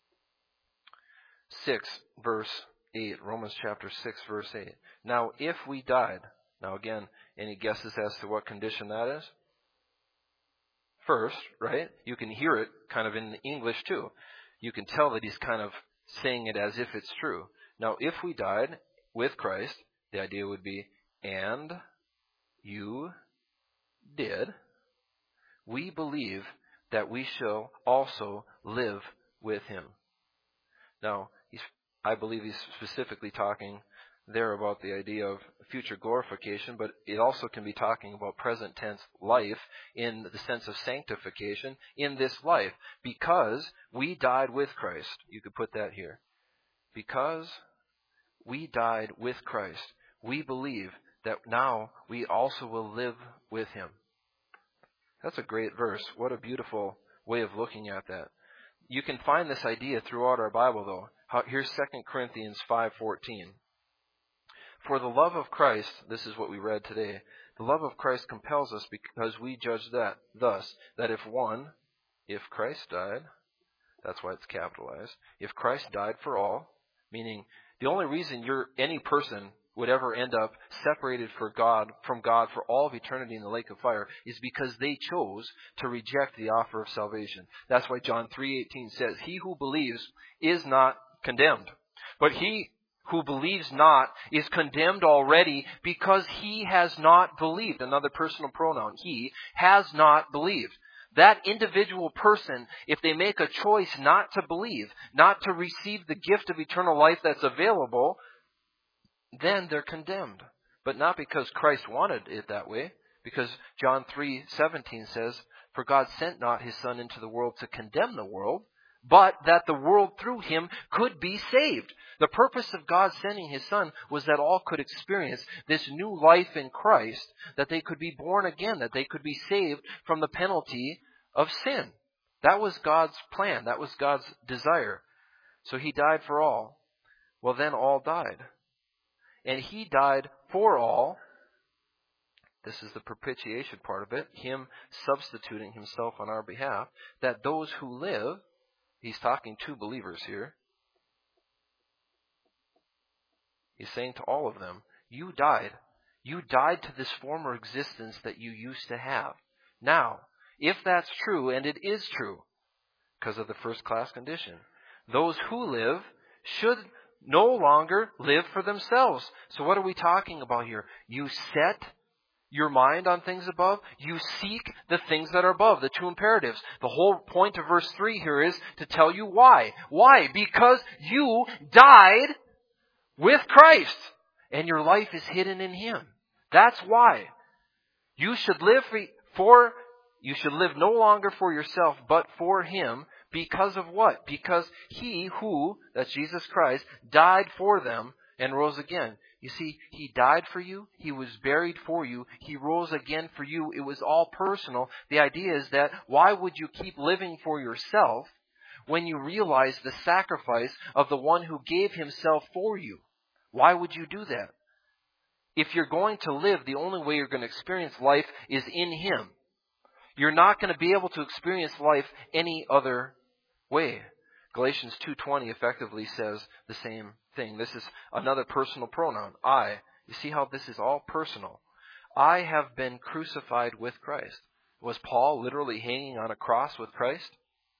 six, verse eight. Romans chapter six, verse eight. Now, if we died, now again, any guesses as to what condition that is? First, right? You can hear it kind of in English too. You can tell that he's kind of saying it as if it's true. Now, if we died with Christ, the idea would be, and you did, we believe that we shall also live with Him. Now, he's, I believe he's specifically talking there about the idea of future glorification, but it also can be talking about present tense life in the sense of sanctification in this life. Because we died with Christ. You could put that here. Because we died with Christ, we believe that now we also will live with Him. That's a great verse. What a beautiful way of looking at that. You can find this idea throughout our Bible, though. Here's Second Corinthians five fourteen. For the love of Christ, this is what we read today, the love of Christ compels us because we judge that thus, that if one, if Christ died, that's why it's capitalized, if Christ died for all, meaning the only reason you're any person would ever end up separated for God from God for all of eternity in the lake of fire is because they chose to reject the offer of salvation. That's why John three eighteen says, "He who believes is not condemned, but he who believes not is condemned already because he has not believed." Another personal pronoun. He has not believed. That individual person, if they make a choice not to believe, not to receive the gift of eternal life that's available, then they're condemned. But not because Christ wanted it that way, because John three seventeen says, "For God sent not his Son into the world to condemn the world, but that the world through him could be saved." The purpose of God sending his Son was that all could experience this new life in Christ, that they could be born again, that they could be saved from the penalty of sin. That was God's plan. That was God's desire. So he died for all. Well, then all died. And he died for all. This is the propitiation part of it. Him substituting himself on our behalf. That those who live, he's talking to believers here. He's saying to all of them, you died. You died to this former existence that you used to have. Now, if that's true, and it is true, because of the first class condition, those who live should no longer live for themselves. So what are we talking about here? You set your mind on things above. You seek the things that are above, the two imperatives. The whole point of verse three here is to tell you why. Why? Because you died with Christ, and your life is hidden in Him. That's why. You should live for, for you should live no longer for yourself, but for Him. Because of what? Because He who, that's Jesus Christ, died for them and rose again. You see, He died for you. He was buried for you. He rose again for you. It was all personal. The idea is that why would you keep living for yourself when you realize the sacrifice of the one who gave Himself for you? Why would you do that? If you're going to live, the only way you're going to experience life is in Him. You're not going to be able to experience life any other way. Galatians two twenty effectively says the same thing. This is another personal pronoun. I. You see how this is all personal. I have been crucified with Christ. Was Paul literally hanging on a cross with Christ?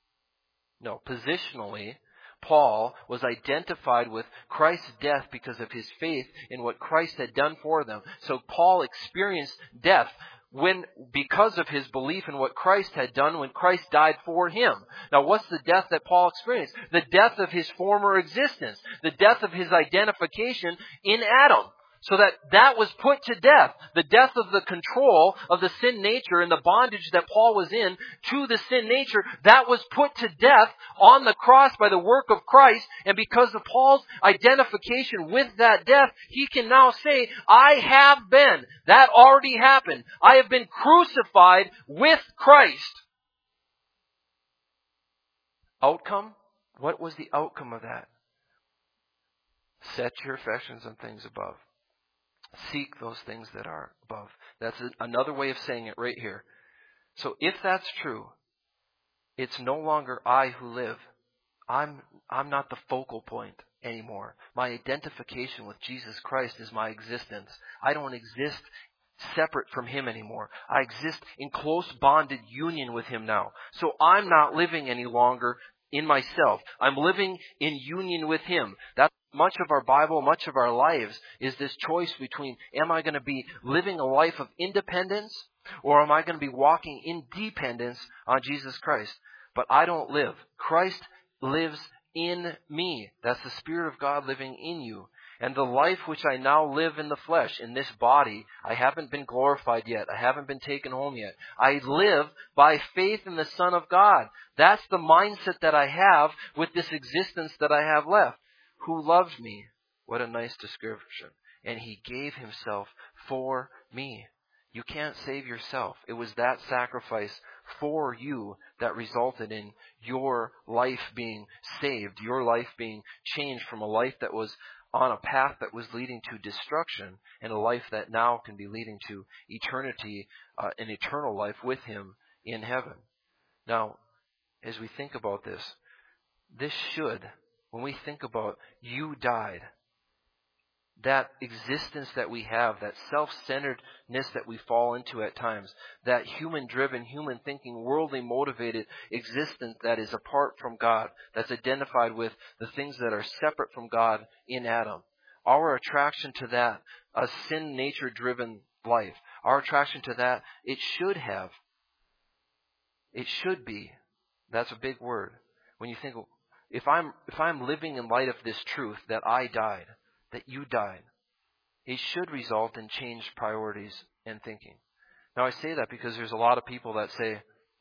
No. Positionally, Paul was identified with Christ's death because of his faith in what Christ had done for them. So Paul experienced death when, because of his belief in what Christ had done when Christ died for him. Now, what's the death that Paul experienced? The death of his former existence. The death of his identification in Adam. So that that was put to death. The death of the control of the sin nature and the bondage that Paul was in to the sin nature, that was put to death on the cross by the work of Christ. And because of Paul's identification with that death, he can now say, I have been. That already happened. I have been crucified with Christ. Outcome? What was the outcome of that? Set your affections on things above. Seek those things that are above. That's another way of saying it right here. So if that's true, it's no longer I who live. I'm, I'm not the focal point anymore. My identification with Jesus Christ is my existence. I don't exist separate from Him anymore. I exist in close bonded union with Him now. So I'm not living any longer in myself. I'm living in union with Him. That's much of our Bible, much of our lives is this choice between, am I going to be living a life of independence or am I going to be walking in dependence on Jesus Christ? But I don't live. Christ lives in me. That's the Spirit of God living in you. And the life which I now live in the flesh, in this body, I haven't been glorified yet. I haven't been taken home yet. I live by faith in the Son of God. That's the mindset that I have with this existence that I have left. Who loves me? What a nice description. And He gave Himself for me. You can't save yourself. It was that sacrifice for you that resulted in your life being saved, your life being changed from a life that was on a path that was leading to destruction and a life that now can be leading to eternity, uh, an eternal life with Him in heaven. Now, as we think about this, this should, when we think about you died, that existence that we have, that self-centeredness that we fall into at times, that human-driven, human-thinking, worldly-motivated existence that is apart from God, that's identified with the things that are separate from God in Adam. Our attraction to that, a sin nature-driven life, our attraction to that, it should have, it should be, that's a big word. When you think, if I'm, if I'm living in light of this truth that I died, that you died, it should result in changed priorities and thinking. Now I say that because there's a lot of people that say,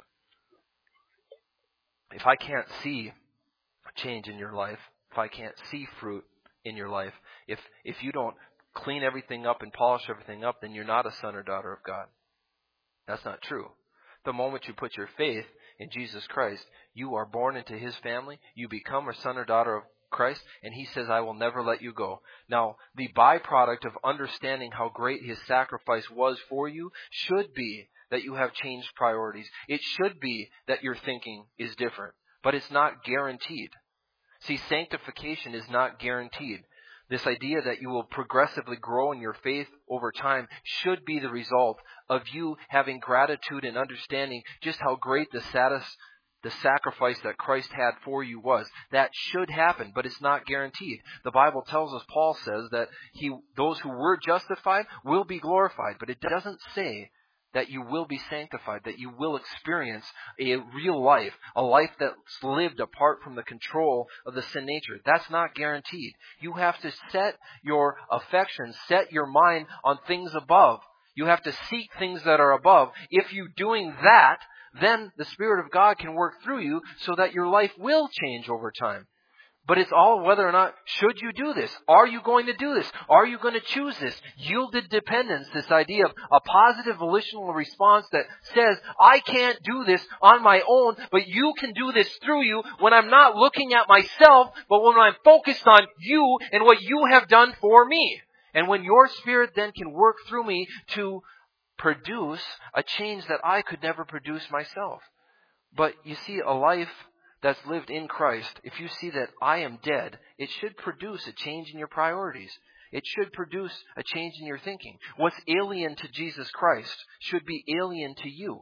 if I can't see change in your life, if I can't see fruit in your life, if if you don't clean everything up and polish everything up, then you're not a son or daughter of God. That's not true. The moment you put your faith in Jesus Christ, you are born into His family, you become a son or daughter of Christ, and He says, I will never let you go. Now, the byproduct of understanding how great His sacrifice was for you should be that you have changed priorities. It should be that your thinking is different, but it's not guaranteed. See, sanctification is not guaranteed. This idea that you will progressively grow in your faith over time should be the result of you having gratitude and understanding just how great the status The sacrifice that Christ had for you was. That should happen, but it's not guaranteed. The Bible tells us, Paul says, that he, those who were justified will be glorified. But it doesn't say that you will be sanctified, that you will experience a real life, a life that's lived apart from the control of the sin nature. That's not guaranteed. You have to set your affections, set your mind on things above. You have to seek things that are above. If you're doing that, then the Spirit of God can work through you so that your life will change over time. But it's all whether or not, should you do this? Are you going to do this? Are you going to choose this? Yielded dependence, this idea of a positive volitional response that says, I can't do this on my own, but you can do this through you when I'm not looking at myself, but when I'm focused on you and what you have done for me. And when your Spirit then can work through me to produce a change that I could never produce myself. But you see, a life that's lived in Christ, if you see that I am dead, it should produce a change in your priorities. It should produce a change in your thinking. What's alien to Jesus Christ should be alien to you.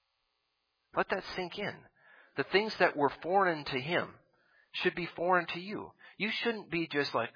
Let that sink in. The things that were foreign to Him should be foreign to you. You shouldn't be just like,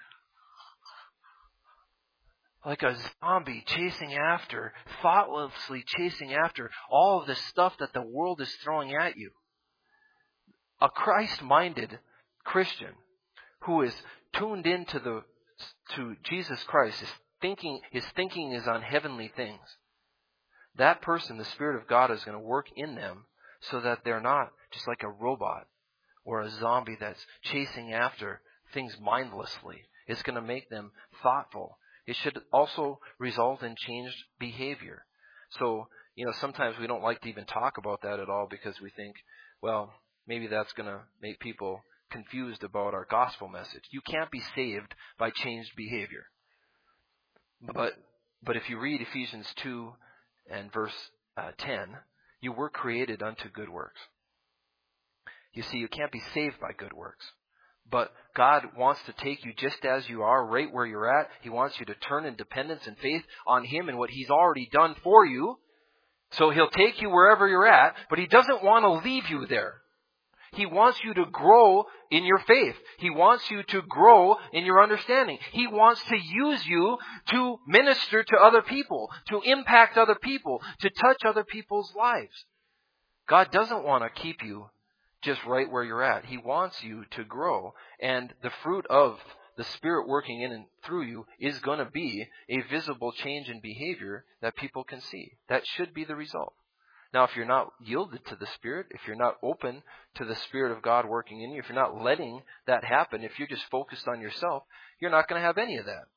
like a zombie chasing after, thoughtlessly chasing after all of the stuff that the world is throwing at you. A Christ-minded Christian who is tuned into the to Jesus Christ, his thinking, his thinking is on heavenly things. That person, the Spirit of God is going to work in them so that they're not just like a robot or a zombie that's chasing after things mindlessly. It's going to make them thoughtful. It should also result in changed behavior. So, you know, sometimes we don't like to even talk about that at all because we think, well, maybe that's going to make people confused about our gospel message. You can't be saved by changed behavior. But but if you read Ephesians two and verse uh, ten, you were created unto good works. You see, you can't be saved by good works. But God wants to take you just as you are, right where you're at. He wants you to turn in dependence and faith on Him and what He's already done for you. So He'll take you wherever you're at, but He doesn't want to leave you there. He wants you to grow in your faith. He wants you to grow in your understanding. He wants to use you to minister to other people, to impact other people, to touch other people's lives. God doesn't want to keep you just right where you're at. He wants you to grow. And the fruit of the Spirit working in and through you is going to be a visible change in behavior that people can see. That should be the result. Now, if you're not yielded to the Spirit, if you're not open to the Spirit of God working in you, if you're not letting that happen, if you're just focused on yourself, you're not going to have any of that.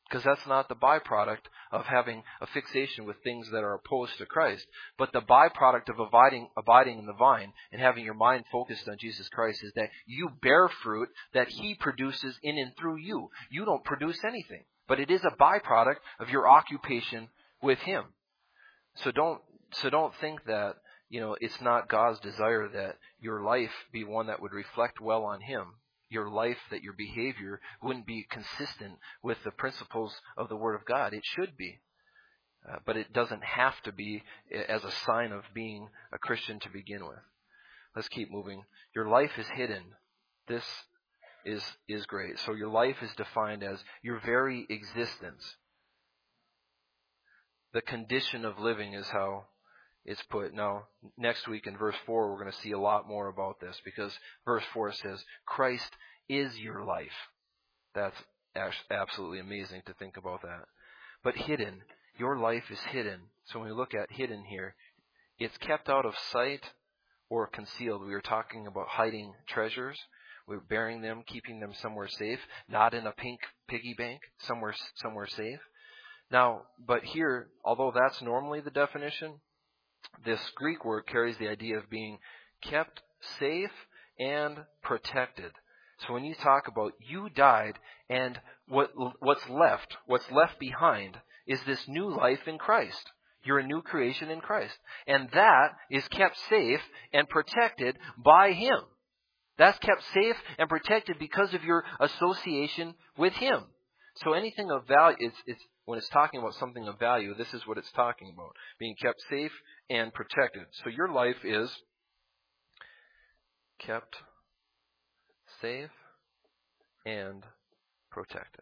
Because that's not the byproduct of having a fixation with things that are opposed to Christ. But the byproduct of abiding, abiding in the vine and having your mind focused on Jesus Christ is that you bear fruit that He produces in and through you. You don't produce anything. But it is a byproduct of your occupation with Him. So don't, so don't think that, you know, it's not God's desire that your life be one that would reflect well on Him. Your life, that your behavior wouldn't be consistent with the principles of the Word of God. It should be. Uh, but it doesn't have to be as a sign of being a Christian to begin with. Let's keep moving. Your life is hidden. This is, is great. So your life is defined as your very existence. The condition of living is how it's put. Now, next week in verse four, we're going to see a lot more about this, because verse four says, Christ is your life. That's absolutely amazing to think about that. But hidden, your life is hidden. So when we look at hidden here, it's kept out of sight or concealed. We were talking about hiding treasures. We're burying them, keeping them somewhere safe, not in a pink piggy bank, somewhere somewhere safe. Now, but here, although that's normally the definition, this Greek word carries the idea of being kept safe and protected. So when you talk about you died and what what's left, what's left behind is this new life in Christ. You're a new creation in Christ. And that is kept safe and protected by Him. That's kept safe and protected because of your association with Him. So anything of value, it's, it's when it's talking about something of value, this is what it's talking about. Being kept safe and protected. So your life is kept safe and protected.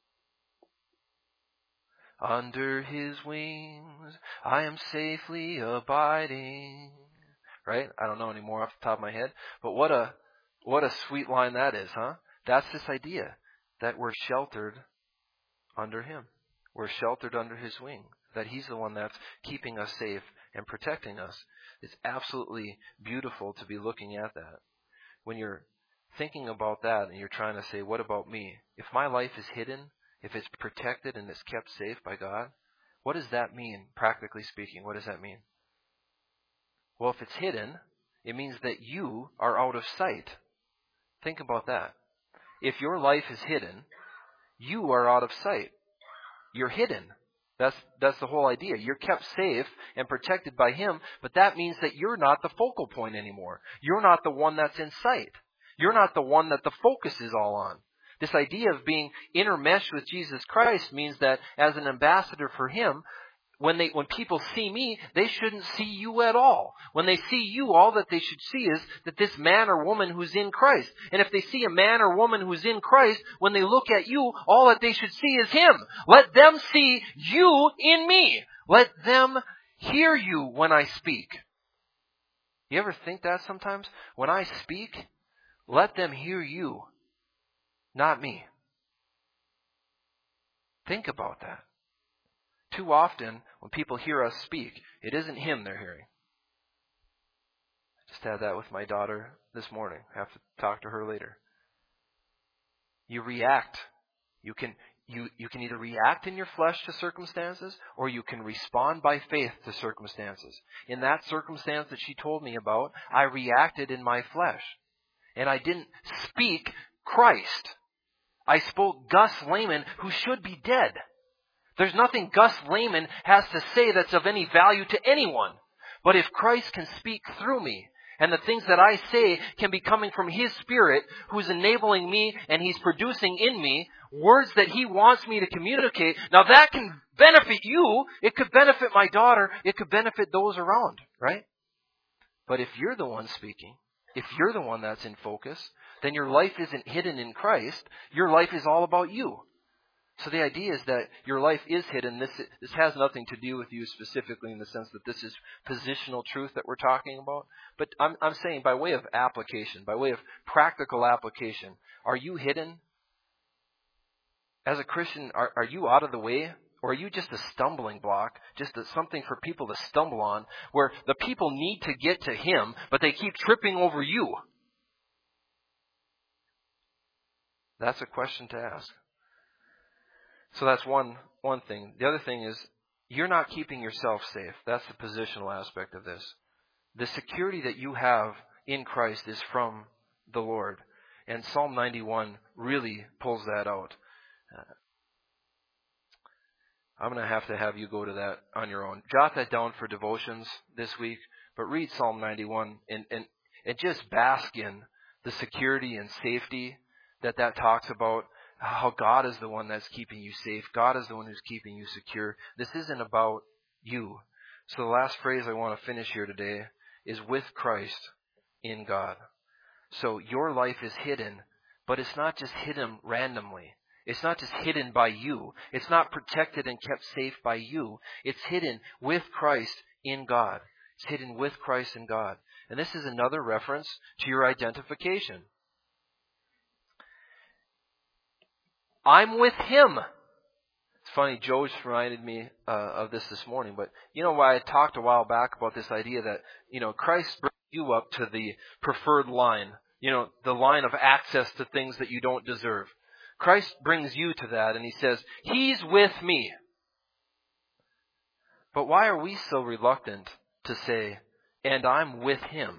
Under His wings, I am safely abiding. Right? I don't know any more off the top of my head. But what a, what a sweet line that is, huh? That's this idea that we're sheltered under Him. We're sheltered under His wing. That He's the one that's keeping us safe and protecting us. It's absolutely beautiful to be looking at that. When you're thinking about that and you're trying to say, what about me? If my life is hidden, if it's protected and it's kept safe by God, what does that mean, practically speaking? What does that mean? Well, if it's hidden, it means that you are out of sight. Think about that. If your life is hidden, you are out of sight. You're hidden. That's that's the whole idea. You're kept safe and protected by Him, but that means that you're not the focal point anymore. You're not the one that's in sight. You're not the one that the focus is all on. This idea of being intermeshed with Jesus Christ means that as an ambassador for Him, when they when people see me, they shouldn't see you at all. When they see you, all that they should see is that this man or woman who's in Christ. And if they see a man or woman who's in Christ, when they look at you, all that they should see is Him. Let them see you in me. Let them hear you when I speak. You ever think that sometimes? When I speak, let them hear you, not me. Think about that. Too often, when people hear us speak, it isn't Him they're hearing. Just had that with my daughter this morning. I have to talk to her later. You react. You can you, you can either react in your flesh to circumstances, or you can respond by faith to circumstances. In that circumstance that she told me about, I reacted in my flesh. And I didn't speak Christ. I spoke Gus Lehman, who should be dead. There's nothing Gus Lehman has to say that's of any value to anyone. But if Christ can speak through me, and the things that I say can be coming from His Spirit, who's enabling me and He's producing in me words that He wants me to communicate, now that can benefit you. It could benefit my daughter. It could benefit those around, right? But if you're the one speaking, if you're the one that's in focus, then your life isn't hidden in Christ. Your life is all about you. So the idea is that your life is hidden. This, this has nothing to do with you specifically in the sense that this is positional truth that we're talking about. But I'm, I'm saying by way of application, by way of practical application, are you hidden? As a Christian, are, are you out of the way? Or are you just a stumbling block, just a, something for people to stumble on, where the people need to get to Him, but they keep tripping over you? That's a question to ask. So that's one one thing. The other thing is you're not keeping yourself safe. That's the positional aspect of this. The security that you have in Christ is from the Lord. And Psalm ninety-one really pulls that out. Uh, I'm going to have to have you go to that on your own. Jot that down for devotions this week, but read Psalm ninety-one and, and, and just bask in the security and safety that that talks about, how God is the one that's keeping you safe. God is the one who's keeping you secure. This isn't about you. So the last phrase I want to finish here today is with Christ in God. So your life is hidden, but it's not just hidden randomly. It's not just hidden by you. It's not protected and kept safe by you. It's hidden with Christ in God. It's hidden with Christ in God. And this is another reference to your identification. I'm with Him. It's funny, Joe just reminded me uh, of this this morning. But you know why I talked a while back about this idea that, you know, Christ brings you up to the preferred line. You know, the line of access to things that you don't deserve. Christ brings you to that and He says, He's with me. But why are we so reluctant to say, and I'm with Him?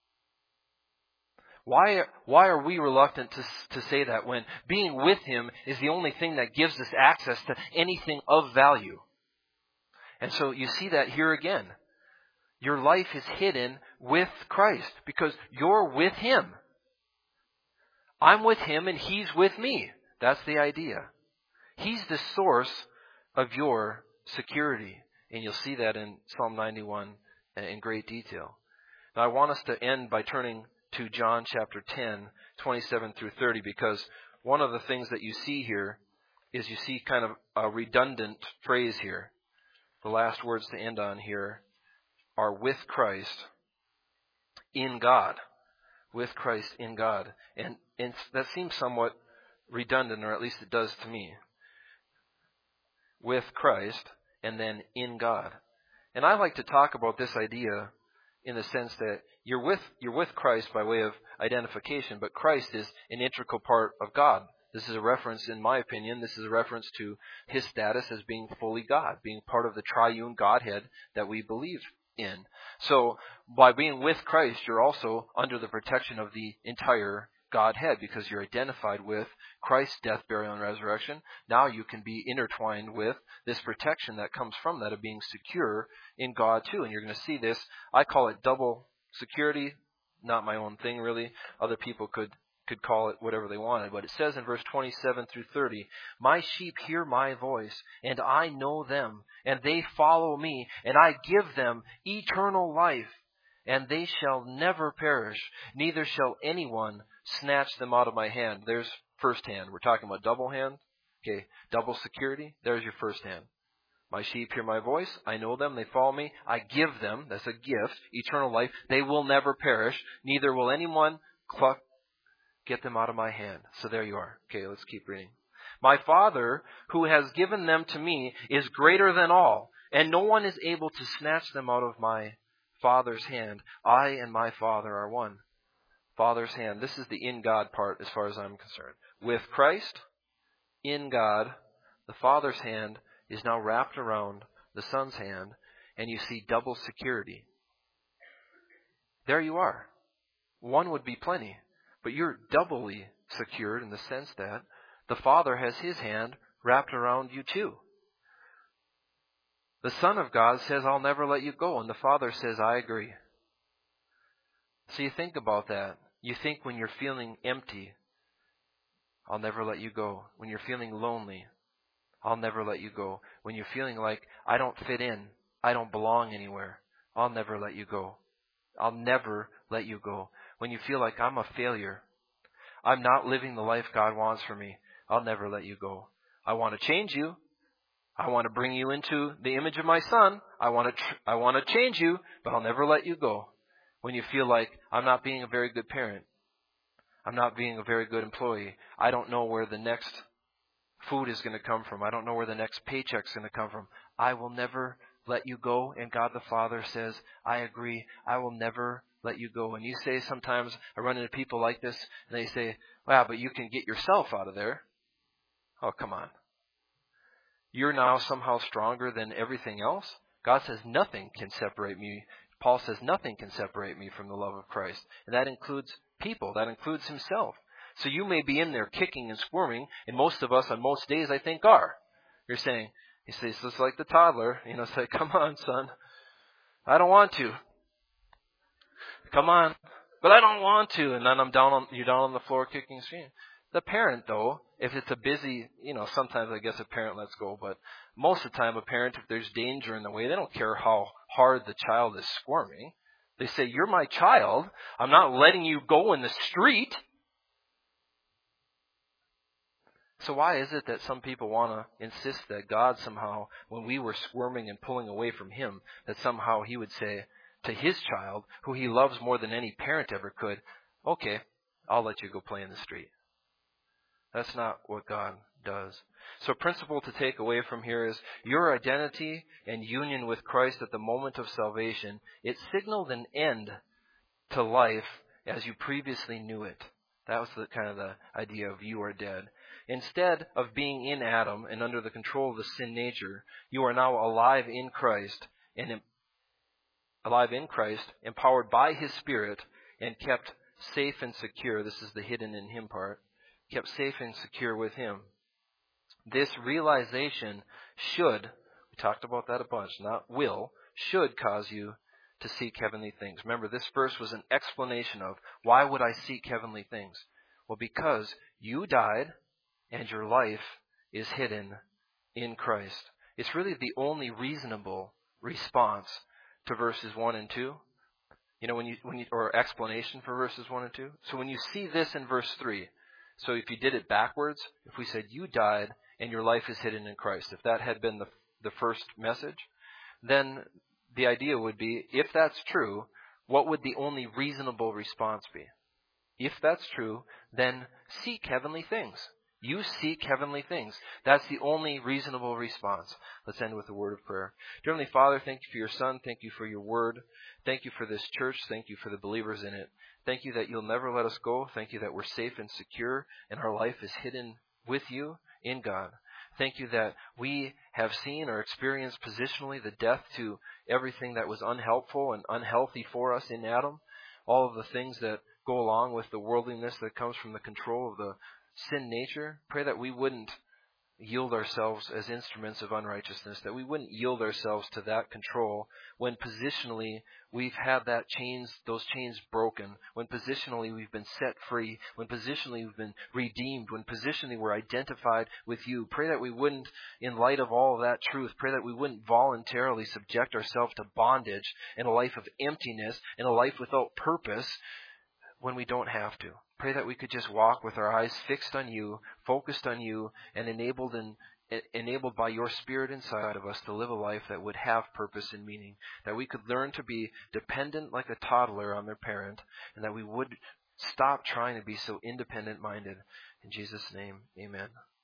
Why, why are we reluctant to, to say that when being with Him is the only thing that gives us access to anything of value? And so you see that here again. Your life is hidden with Christ because you're with Him. I'm with Him and He's with me. That's the idea. He's the source of your security. And you'll see that in Psalm ninety-one in great detail. Now I want us to end by turning to John chapter ten, twenty-seven through thirty, because one of the things that you see here is you see kind of a redundant phrase here. The last words to end on here are with Christ in God. With Christ in God. And, and that seems somewhat redundant, or at least it does to me. With Christ and then in God. And I like to talk about this idea in the sense that you're with you're with Christ by way of identification, but Christ is an integral part of God. This is a reference, in my opinion, this is a reference to His status as being fully God, being part of the triune Godhead that we believe in. So by being with Christ, you're also under the protection of the entire Godhead because you're identified with Christ's death, burial, and resurrection. Now you can be intertwined with this protection that comes from that of being secure in God too. And you're going to see this. I call it double security. Not my own thing, really. Other people could, could call it whatever they wanted. But it says in verse twenty-seven through thirty, my sheep hear my voice, and I know them, and they follow me, and I give them eternal life, and they shall never perish, neither shall anyone snatch them out of my hand. There's first hand. We're talking about double hand. Okay, double security. There's your first hand. My sheep hear my voice. I know them. They follow me. I give them, that's a gift, eternal life. They will never perish. Neither will anyone cluck, get them out of my hand. So there you are. Okay, let's keep reading. My Father, who has given them to me, is greater than all, and no one is able to snatch them out of my Father's hand. I and my Father are one. Father's hand. This is the in God part as far as I'm concerned. With Christ, in God, the Father's hand is now wrapped around the Son's hand, and you see double security. There you are. One would be plenty, but you're doubly secured in the sense that the Father has His hand wrapped around you too. The Son of God says, I'll never let you go, and the Father says, I agree. So you think about that. You think when you're feeling empty, I'll never let you go. When you're feeling lonely, I'll never let you go. When you're feeling like I don't fit in, I don't belong anywhere, I'll never let you go. I'll never let you go. When you feel like I'm a failure, I'm not living the life God wants for me, I'll never let you go. I want to change you. I want to bring you into the image of my Son. I want to tr- I want to change you, but I'll never let you go. When you feel like I'm not being a very good parent, I'm not being a very good employee, I don't know where the next food is going to come from, I don't know where the next paycheck's going to come from, I will never let you go. And God the Father says, I agree, I will never let you go. And you say sometimes, I run into people like this, and they say, wow, but you can get yourself out of there. Oh, come on. you're now somehow stronger than everything else. God says nothing can separate me. Paul says nothing can separate me from the love of Christ. And that includes people. That includes himself. So you may be in there kicking and squirming, and most of us on most days, I think, are. You're saying, he says, it's like the toddler. You know, say, come on, son. I don't want to. Come on. But I don't want to. And then I'm down on, you're down on the floor kicking and screaming. The parent, though, if it's a busy, you know, sometimes I guess a parent lets go, but most of the time a parent, if there's danger in the way, they don't care how hard the child is squirming. They say, you're my child. I'm not letting you go in the street. So why is it that some people want to insist that God somehow, when we were squirming and pulling away from Him, that somehow He would say to His child, who He loves more than any parent ever could, okay, I'll let you go play in the street. That's not what God does. So a principle to take away from here is your identity and union with Christ at the moment of salvation, it signaled an end to life as you previously knew it. That was the kind of the idea of you are dead. Instead of being in Adam and under the control of the sin nature, you are now alive in Christ and em- alive in Christ, empowered by His Spirit and kept safe and secure. This is the hidden in Him part. Kept safe and secure with Him. This realization should, we talked about that a bunch, not will, should cause you to seek heavenly things. Remember, this verse was an explanation of why would I seek heavenly things? Well, because you died and your life is hidden in Christ. It's really the only reasonable response to verses one and two. You know, when you, when you, or explanation for verses one and two. So when you see this in verse three, so if you did it backwards, if we said you died and your life is hidden in Christ, if that had been the the first message, then the idea would be, if that's true, what would the only reasonable response be? If that's true, then seek heavenly things. You seek heavenly things. That's the only reasonable response. Let's end with a word of prayer. Dear Heavenly Father, thank you for your Son. Thank you for your word. Thank you for this church. Thank you for the believers in it. Thank you that you'll never let us go. Thank you that we're safe and secure and our life is hidden with you in God. Thank you that we have seen or experienced positionally the death to everything that was unhelpful and unhealthy for us in Adam. All of the things that go along with the worldliness that comes from the control of the sin nature. Pray that we wouldn't yield ourselves as instruments of unrighteousness, that we wouldn't yield ourselves to that control when positionally we've had that chains, those chains broken, when positionally we've been set free, when positionally we've been redeemed, when positionally we're identified with you. Pray that we wouldn't, in light of all of that truth, pray that we wouldn't voluntarily subject ourselves to bondage and a life of emptiness and a life without purpose when we don't have to. Pray that we could just walk with our eyes fixed on you, focused on you, and enabled and enabled by your Spirit inside of us to live a life that would have purpose and meaning. That we could learn to be dependent like a toddler on their parent, and that we would stop trying to be so independent-minded. In Jesus' name, amen.